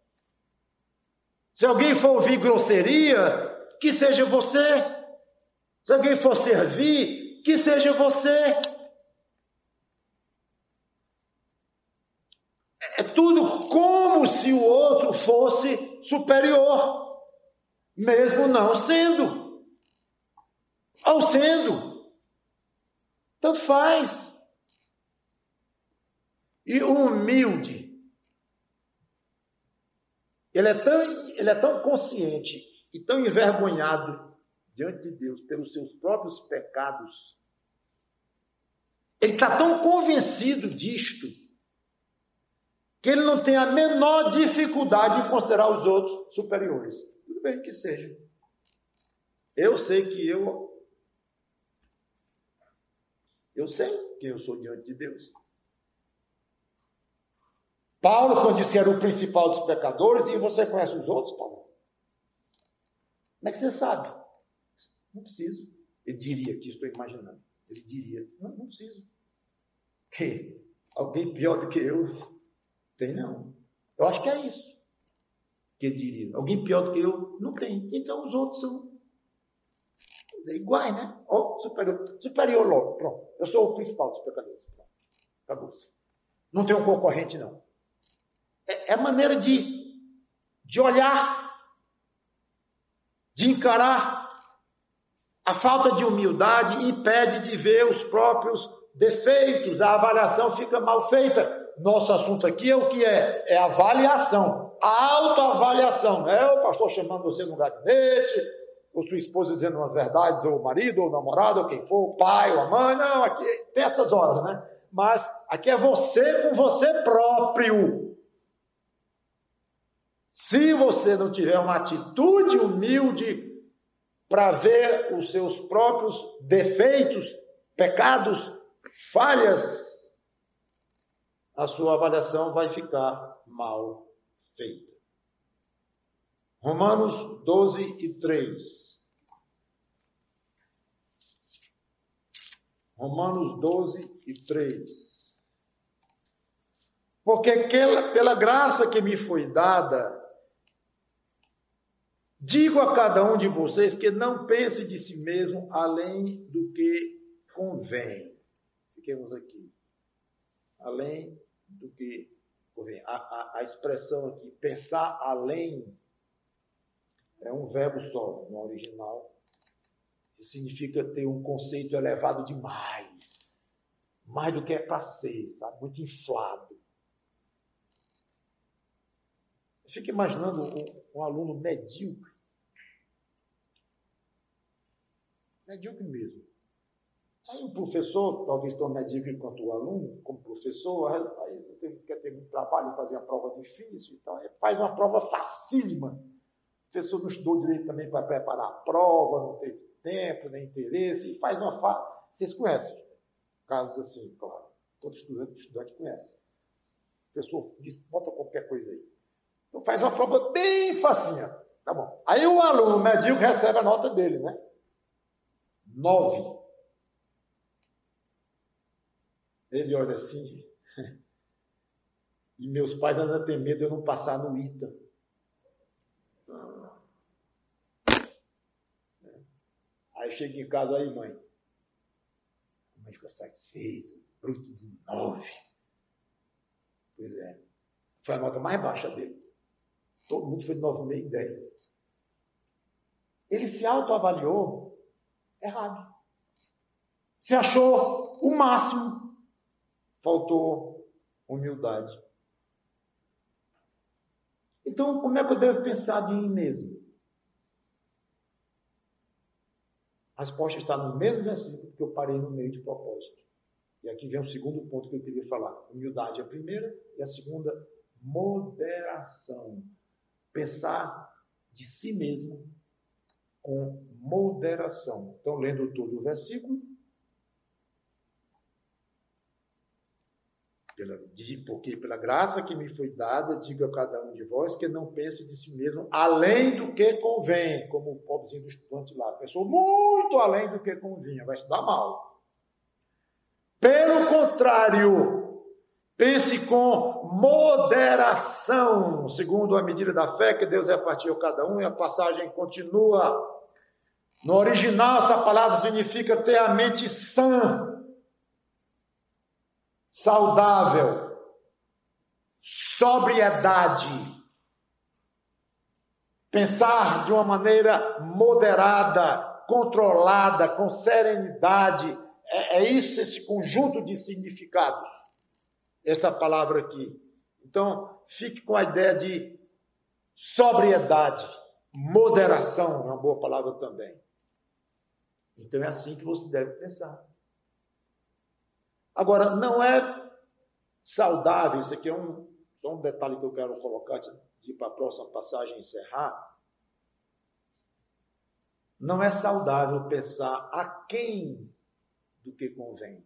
Se alguém for ouvir grosseria, que seja você. Se alguém for servir, que seja você. É tudo como se o outro fosse superior, mesmo não sendo. Ou sendo, tanto faz. E o humilde, ele é tão consciente e tão envergonhado diante de Deus pelos seus próprios pecados. Ele está tão convencido disto que ele não tem a menor dificuldade em considerar os outros superiores. Tudo bem que seja. Eu sei que eu sei que eu sou diante de Deus. Paulo, quando disse que era o principal dos pecadores, e você conhece os outros, Paulo? Como é que você sabe? Não preciso. Ele diria, que estou imaginando. Ele diria, não preciso. Que alguém pior do que eu tem, não. Eu acho que é isso que ele diria. Alguém pior do que eu não tem. Então os outros são iguais, né? Superior logo. Pronto. Eu sou o principal dos pecadores. Pronto. Acabou-se. Não tem um concorrente, não. É maneira de olhar, de encarar. A falta de humildade impede de ver os próprios defeitos. A avaliação fica mal feita. Nosso assunto aqui é o que é? É avaliação. A autoavaliação. Não é o pastor chamando você no gabinete, ou sua esposa dizendo umas verdades, ou o marido, ou o namorado, ou quem for, o pai, ou a mãe. Não, aqui tem essas horas, né? Mas aqui é você com você próprio. Se você não tiver uma atitude humilde para ver os seus próprios defeitos, pecados, falhas, a sua avaliação vai ficar mal feita. Romanos 12:3. Romanos 12:3. Porque pela graça que me foi dada, digo a cada um de vocês que não pense de si mesmo além do que convém. Fiquemos aqui. Além do que convém. A expressão aqui, pensar além, é um verbo só no original. Que significa ter um conceito elevado demais. Mais do que é para ser, sabe? Muito inflado. Fica imaginando um aluno medíocre. Medíocre mesmo. Aí o professor, talvez tão medíocre quanto o aluno, como professor, aí quer ter muito trabalho, fazer a prova difícil e tal. Aí faz uma prova facílima. O professor não estudou direito também para preparar a prova, não teve tempo, nem interesse, e faz uma... Vocês conhecem casos assim, claro. Todo estudante conhece. O professor diz, bota qualquer coisa aí. Então faz uma prova bem facinha. Tá bom. Aí o aluno medíocre recebe a nota dele, né? 9. Ele olha assim, e meus pais ainda têm medo de eu não passar no ITA. Aí chega em casa, aí mãe, mãe ficou satisfeita, bruto de 9. Pois é. Foi a nota mais baixa dele. Todo mundo foi de 9,5 e 10. Ele se autoavaliou errado. Se achou o máximo. Faltou humildade. Então, como é que eu devo pensar de mim mesmo? A resposta está no mesmo versículo que eu parei no meio de propósito. E aqui vem o segundo ponto que eu queria falar. Humildade é a primeira e a segunda, moderação. Pensar de si mesmo com moderação. Então, lendo todo o versículo. Porque pela graça que me foi dada, digo a cada um de vós que não pense de si mesmo além do que convém, como o pobrezinho do estudante lá, pensou muito além do que convinha, vai se dar mal. Pelo contrário, pense com moderação, segundo a medida da fé que Deus repartiu a cada um, e a passagem continua. No original, essa palavra significa ter a mente sã, saudável, sobriedade, pensar de uma maneira moderada, controlada, com serenidade. É isso, esse conjunto de significados, esta palavra aqui. Então, fique com a ideia de sobriedade, moderação, é uma boa palavra também. Então, é assim que você deve pensar. Agora, não é saudável, isso aqui é só um detalhe que eu quero colocar antes de ir para a próxima passagem encerrar. Não é saudável pensar aquém do que convém.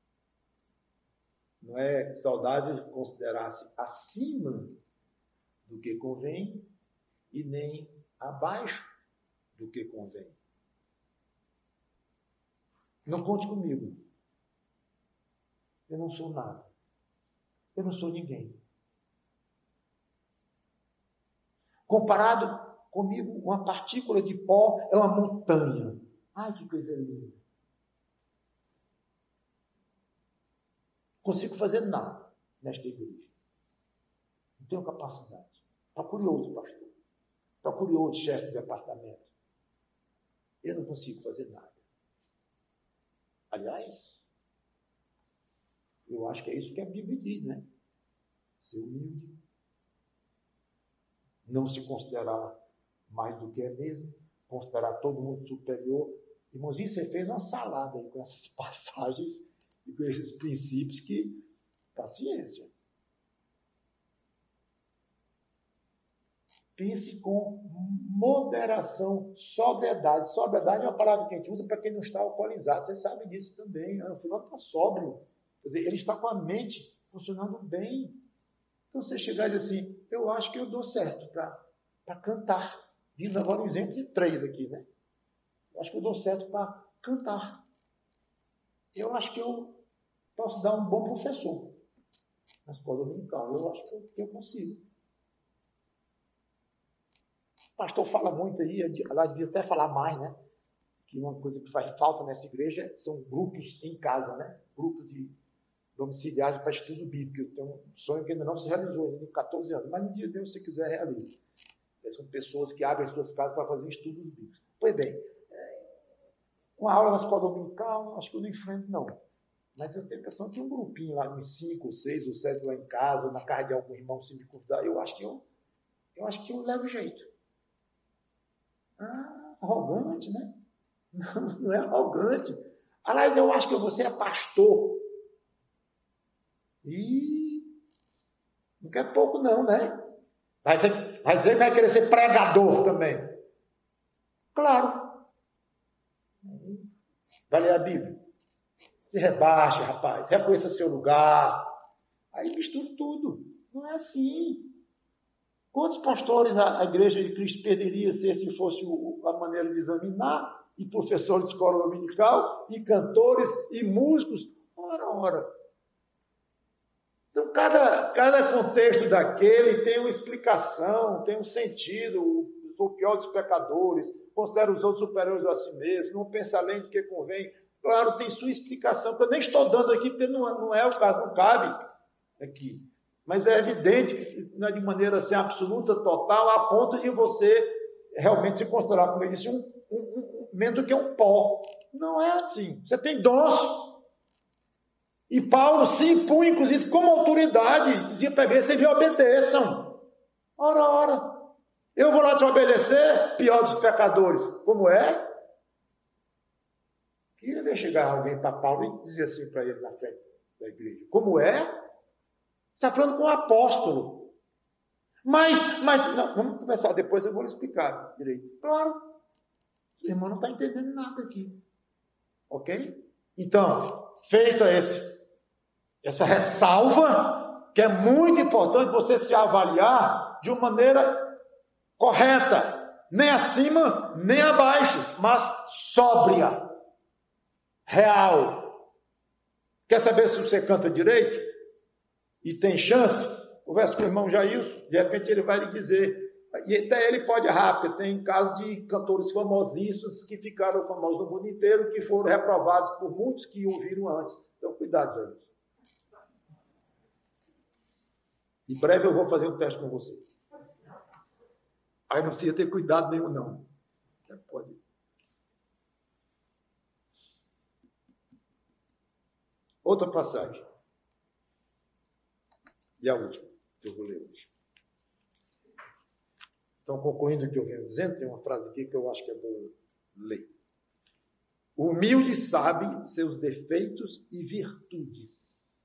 Não é saudável considerar-se acima do que convém e nem abaixo do que convém. Não conte comigo. Eu não sou nada. Eu não sou ninguém. Comparado comigo, uma partícula de pó é uma montanha. Ai, que coisa linda. Não consigo fazer nada nesta igreja. Não tenho capacidade. Procure outro pastor. Procure outro chefe de departamento. Eu não consigo fazer nada. Aliás, eu acho que é isso que a Bíblia diz, né? Ser humilde. Não se considerar mais do que é mesmo. Considerar todo mundo superior. Irmãozinho, você fez uma salada aí com essas passagens e com esses princípios que... Paciência. Pense com moderação, sobriedade. Sobriedade é uma palavra que a gente usa para quem não está alcoolizado. Você sabe disso também. O fulano está sóbrio. Quer dizer, ele está com a mente funcionando bem. Então, você chegar e dizer assim, eu acho que eu dou certo para cantar. Vindo agora um exemplo de 3 aqui, né? Eu acho que eu dou certo para cantar. Eu acho que eu posso dar um bom professor na escola dominical. Eu acho que eu consigo. O pastor fala muito aí, ela devia até falar mais, né? Que uma coisa que faz falta nessa igreja são grupos em casa, né? Grupos de domiciliares para estudo bíblico. Eu tenho um sonho que ainda não se realizou, ainda tenho 14 anos, mas um dia Deus, se quiser, realiza. São pessoas que abrem as suas casas para fazer estudos bíblicos. Pois bem, uma aula na escola dominical, acho que eu não enfrento, não. Mas eu tenho a impressão que um grupinho lá, uns 5, 6 ou 7 lá em casa, ou na casa de algum irmão, se me convidar, eu acho que eu levo jeito. Arrogante, né? Não é arrogante. Aliás, eu acho que você é pastor. E não quer pouco não, né? Vai dizer que vai querer ser pregador também. Claro. Vai ler a Bíblia. Se rebaixe, rapaz. Reconheça seu lugar. Aí mistura tudo. Não é assim. Quantos pastores a Igreja de Cristo perderia se fosse a maneira de examinar? E professores de escola dominical, e cantores, e músicos? Ora. Então, cada contexto daquele tem uma explicação, tem um sentido. O pior dos pecadores, considera os outros superiores a si mesmo, não pensa além do que convém. Claro, tem sua explicação, que eu nem estou dando aqui, porque não é o caso, não cabe aqui. Mas é evidente que não é de maneira assim, absoluta, total, a ponto de você realmente se considerar, como eu disse, menos do que um pó. Não é assim. Você tem dons. E Paulo se impunha, inclusive, como autoridade, dizia para a igreja, vocês me obedeçam. Ora. Eu vou lá te obedecer, pior dos pecadores. Como é? Queria chegar alguém para Paulo e dizer assim para ele na frente da igreja. Como é? Você está falando com um apóstolo. Mas não, vamos conversar depois, eu vou lhe explicar direito. Claro, o irmão não está entendendo nada aqui. Ok? Então, feita essa ressalva, que é muito importante você se avaliar de uma maneira correta, nem acima, nem abaixo, mas sóbria, real. Quer saber se você canta direito? E tem chance? Conversa com o irmão Jailson, de repente ele vai lhe dizer, e até ele pode errar, porque tem casos de cantores famosíssimos que ficaram famosos no mundo inteiro, que foram reprovados por muitos que ouviram antes. Então, cuidado, Jailson. Em breve eu vou fazer um teste com você. Aí não precisa ter cuidado nenhum, não. Pode. Outra passagem. E a última que eu vou ler hoje. Então, concluindo o que eu venho dizendo, tem uma frase aqui que eu acho que é bom ler. O humilde sabe seus defeitos e virtudes.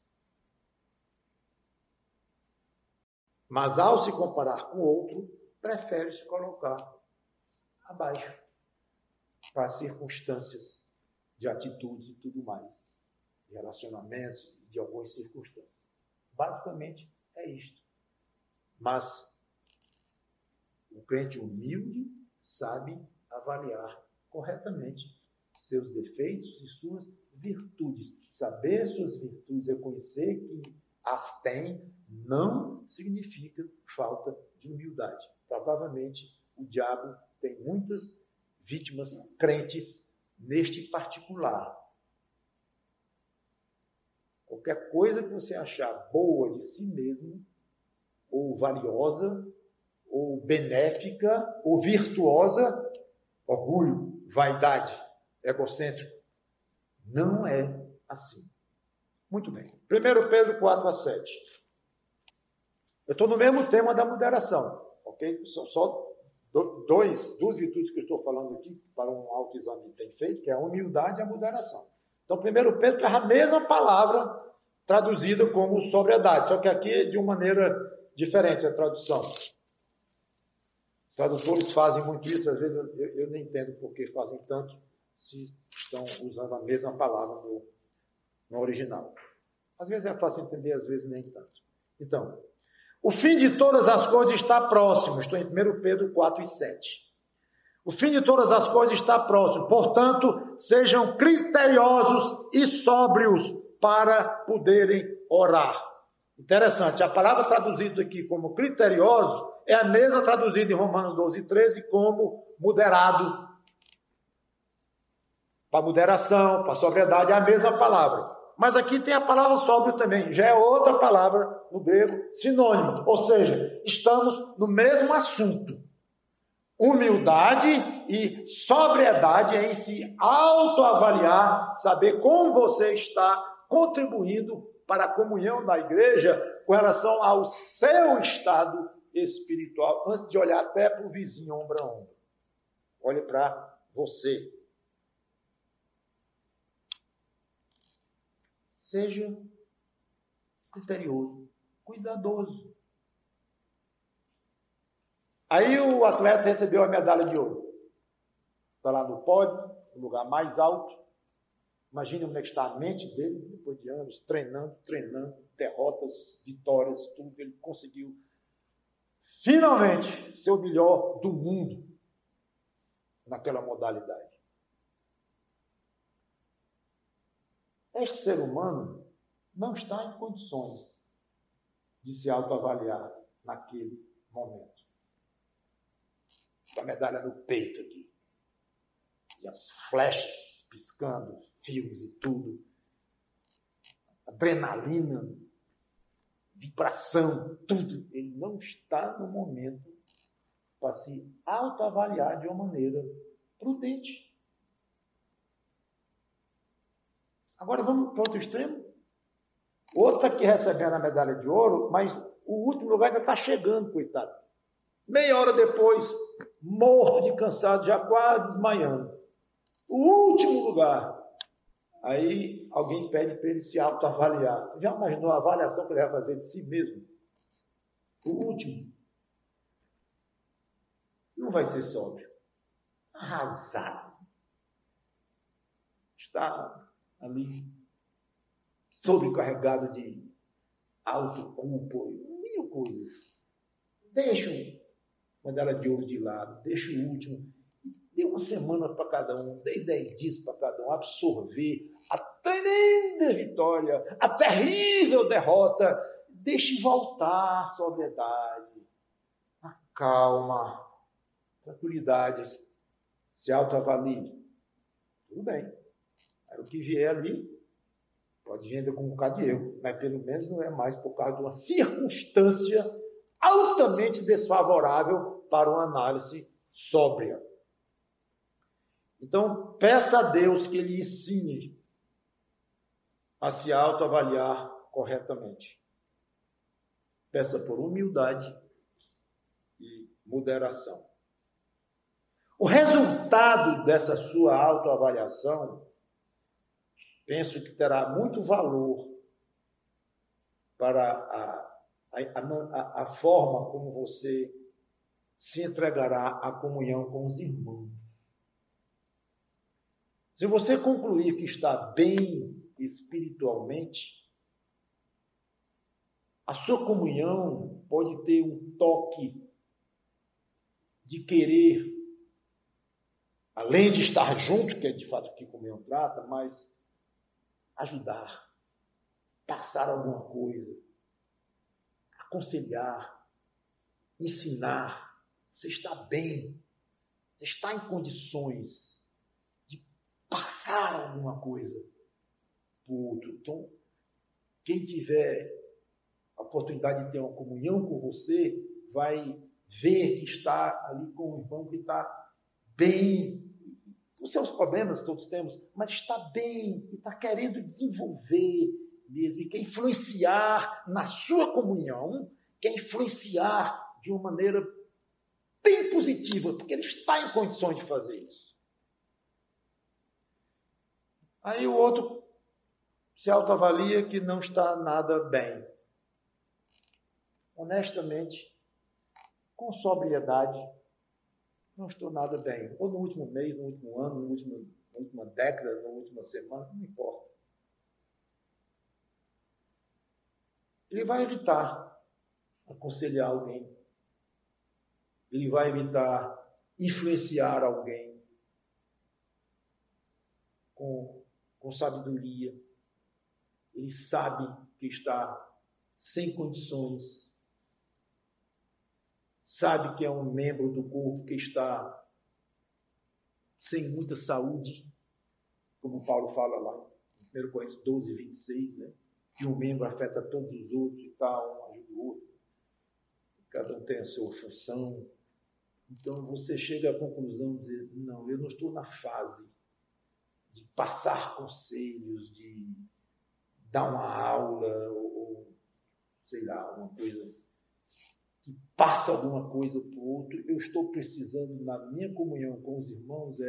Mas, ao se comparar com o outro, prefere se colocar abaixo para circunstâncias de atitudes e tudo mais, de relacionamentos, de algumas circunstâncias. Basicamente é isto. Mas o crente humilde sabe avaliar corretamente seus defeitos e suas virtudes. Saber suas virtudes, reconhecer que as tem, não significa falta de humildade. Provavelmente o diabo tem muitas vítimas crentes neste particular. Qualquer coisa que você achar boa de si mesmo, ou valiosa, ou benéfica, ou virtuosa, orgulho, vaidade, egocêntrico. Não é assim. Muito bem. 1 Pedro 4 a 7. Eu estou no mesmo tema da moderação, ok? São só duas virtudes que eu estou falando aqui, para um autoexame bem feito, que é a humildade e a moderação. Então, 1 Pedro traz a mesma palavra traduzida como sobriedade, só que aqui é de uma maneira diferente a tradução. Os tradutores fazem muito isso, às vezes eu nem entendo por que fazem tanto, se estão usando a mesma palavra no original. Às vezes é fácil entender, às vezes nem tanto. Então, o fim de todas as coisas está próximo. Estou em 1 Pedro 4 e 7. O fim de todas as coisas está próximo. Portanto, sejam criteriosos e sóbrios para poderem orar. Interessante, a palavra traduzida aqui como criterioso é a mesma traduzida em Romanos 12 e 13 como moderado. Para moderação, para sobriedade, é a mesma palavra. Mas aqui tem a palavra sóbrio também, já é outra palavra no grego, sinônimo. Ou seja, estamos no mesmo assunto. Humildade e sobriedade em se autoavaliar, saber como você está contribuindo para a comunhão da igreja com relação ao seu estado espiritual, antes de olhar até para o vizinho ombro a ombro. Olhe para você. Seja criterioso, cuidadoso. Aí o atleta recebeu a medalha de ouro. Está lá no pódio, no lugar mais alto. Imagine como é que está a mente dele, depois de anos, treinando, derrotas, vitórias, tudo. Ele conseguiu, finalmente, ser o melhor do mundo naquela modalidade. Este ser humano não está em condições de se autoavaliar naquele momento. Com a medalha no peito aqui. E as flechas piscando. filmes e tudo, adrenalina, vibração, tudo. Ele não está no momento para se autoavaliar de uma maneira prudente. Agora vamos para outro extremo. Outro está aqui recebendo a medalha de ouro, mas o último lugar ainda está chegando, coitado. Meia hora depois, morto de cansado, já quase desmaiando. O último lugar. Aí alguém pede para ele se autoavaliar. Você já imaginou a avaliação que ele vai fazer de si mesmo? O último. Não vai ser sóbrio. Arrasado. Está ali sobrecarregado de autoculpa, mil coisas. Deixa a medalha de ouro de lado, deixa o último. Dê uma semana para cada um, dê 10 dias para cada um, absorver a tremenda vitória, a terrível derrota. Deixe voltar a sobriedade, a calma, tranquilidade, se autoavalie. Tudo bem. Aí o que vier ali, pode vir ainda com um bocado de erro, mas pelo menos não é mais por causa de uma circunstância altamente desfavorável para uma análise sóbria. Então, peça a Deus que Ele ensine a se autoavaliar corretamente. Peça por humildade e moderação. O resultado dessa sua autoavaliação, penso que terá muito valor para a forma como você se entregará à comunhão com os irmãos. Se você concluir que está bem espiritualmente, a sua comunhão pode ter um toque de querer, além de estar junto, que é de fato o que a comunhão trata, mas ajudar, passar alguma coisa, aconselhar, ensinar. Você está bem, você está em condições de passar alguma coisa para o outro. Então, quem tiver a oportunidade de ter uma comunhão com você, vai ver que está ali com um irmão que está bem, os seus problemas todos temos, mas está bem, e está querendo desenvolver mesmo, e quer influenciar na sua comunhão, quer influenciar de uma maneira bem positiva, porque ele está em condições de fazer isso. Aí o outro se autoavalia que não está nada bem. Honestamente, com sobriedade, não estou nada bem. Ou no último mês, no último ano, na última década, na última semana, não importa. Ele vai evitar aconselhar alguém. Ele vai evitar influenciar alguém com sabedoria. Ele sabe que está sem condições. Sabe que é um membro do corpo que está sem muita saúde, como Paulo fala lá em 1 Coríntios 12, 26, né? Que um membro afeta todos os outros e tal, um ajuda o outro. Cada um tem a sua função. Então você chega à conclusão de dizer, não, eu não estou na fase de passar conselhos, de dar uma aula, ou sei lá, uma coisa que passa alguma coisa para o outro. Eu estou precisando, na minha comunhão com os irmãos,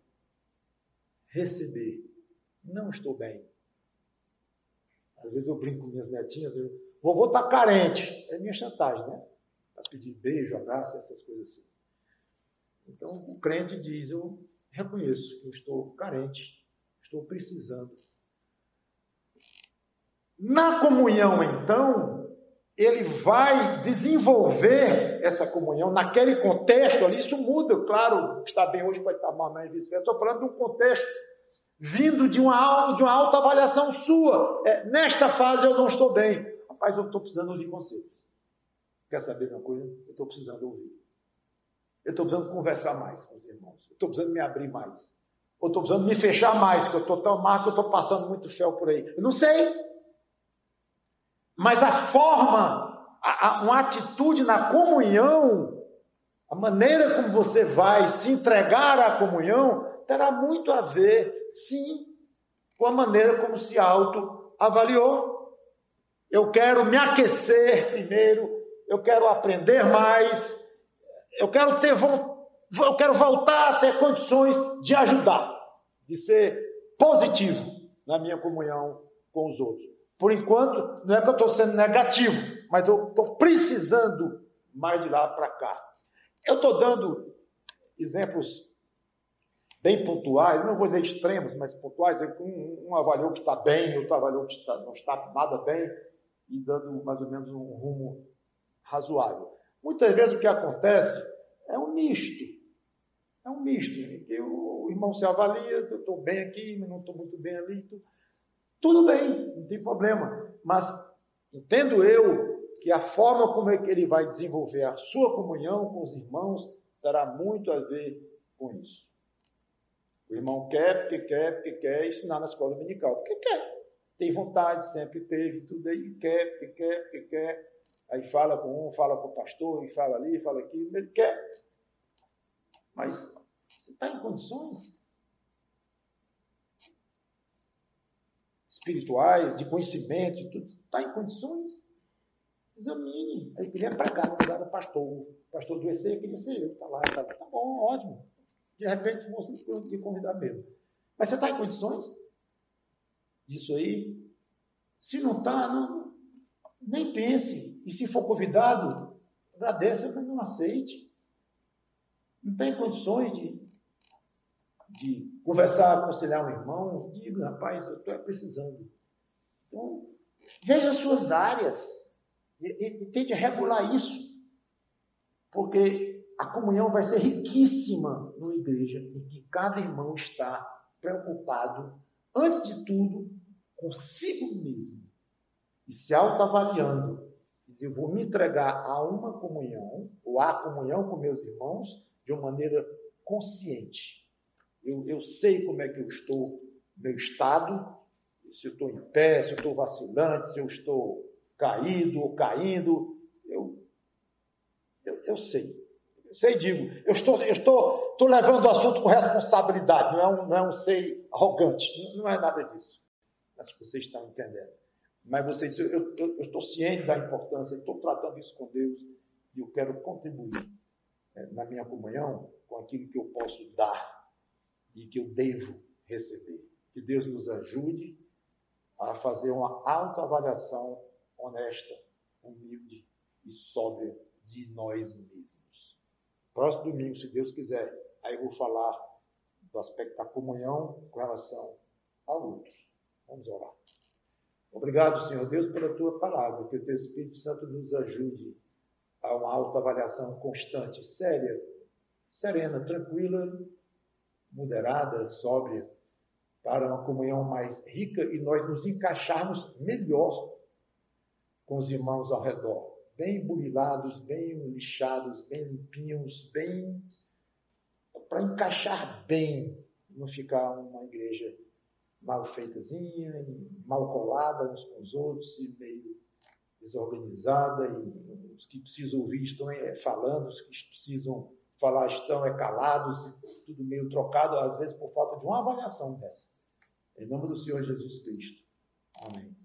receber. Não estou bem. Às vezes eu brinco com minhas netinhas, vovô está carente. É minha chantagem, né? Para pedir beijo, abraço, essas coisas assim. Então, o crente diz, eu reconheço que eu estou carente, estou precisando. Na comunhão, então, ele vai desenvolver essa comunhão naquele contexto ali. Isso muda, claro, está bem hoje, pode estar mal, mas vice-versa. Estou falando de um contexto vindo de uma autoavaliação sua. Nesta fase eu não estou bem. Rapaz, eu estou precisando ouvir conselhos. Quer saber de uma coisa? Eu estou precisando ouvir. Eu estou precisando conversar mais com os irmãos. Eu estou precisando me abrir mais. Ou estou precisando me fechar mais, que eu estou tão mal que eu estou passando muito fel por aí. Eu não sei. Mas a forma, uma atitude na comunhão, a maneira como você vai se entregar à comunhão, terá muito a ver, sim, com a maneira como se autoavaliou. Eu quero me aquecer primeiro, eu quero aprender mais, eu quero voltar a ter condições de ajudar, de ser positivo na minha comunhão com os outros. Por enquanto, não é que eu estou sendo negativo, mas eu estou precisando mais de lá para cá. Eu estou dando exemplos bem pontuais, não vou dizer extremos, mas pontuais. Um avaliou que está bem, outro avaliou que não está nada bem, e dando mais ou menos um rumo razoável. Muitas vezes o que acontece é um misto. É um misto, em que o irmão se avalia, eu estou bem aqui, mas não estou muito bem ali. Tudo bem, não tem problema. Mas entendo eu que a forma como é que ele vai desenvolver a sua comunhão com os irmãos terá muito a ver com isso. O irmão quer ensinar na escola dominical, porque quer. Tem vontade, sempre teve, tudo aí, quer. Aí fala com um, fala com o pastor, e fala ali, fala aqui, ele quer. Mas você está em condições espirituais, de conhecimento, tudo, está em condições? Examine. Ele queria pregar no lugar do pastor. O pastor adoeceu, queria ser eu. Está lá. Tá bom, ótimo. De repente, você te convidar mesmo. Mas você está em condições disso aí? Se não está, nem pense. E se for convidado, agradeça, mas não aceite. Não tem condições de conversar, aconselhar um irmão, diga, rapaz, eu estou precisando. Então, veja as suas áreas e tente regular isso, porque a comunhão vai ser riquíssima numa igreja em que cada irmão está preocupado, antes de tudo, consigo mesmo, e se autoavaliando. Eu vou me entregar a uma comunhão, ou à comunhão com meus irmãos, de uma maneira consciente. Eu sei como é que eu estou, meu estado, se eu estou em pé, se eu estou vacilante, se eu estou caído ou caindo. Eu sei. Sei, digo, eu estou levando o assunto com responsabilidade, não é um sei arrogante, não é nada disso. Acho que vocês estão entendendo. Mas vocês, eu estou ciente da importância, eu estou tratando isso com Deus e eu quero contribuir na minha comunhão com aquilo que eu posso dar e que eu devo receber. Que Deus nos ajude a fazer uma autoavaliação honesta, humilde e sóbria de nós mesmos. Próximo domingo, se Deus quiser, aí eu vou falar do aspecto da comunhão com relação ao outro. Vamos orar. Obrigado, Senhor Deus, pela Tua palavra, que o Teu Espírito Santo nos ajude a uma autoavaliação constante, séria, serena, tranquila, moderada, sóbria, para uma comunhão mais rica e nós nos encaixarmos melhor com os irmãos ao redor, bem burilados, bem lixados, bem limpinhos, bem para encaixar bem, não ficar uma igreja mal feitazinha, mal colada uns com os outros, e meio desorganizada, e os que precisam ouvir estão falando, os que precisam falar estão calados, tudo meio trocado, às vezes por falta de uma avaliação dessa. Em nome do Senhor Jesus Cristo. Amém.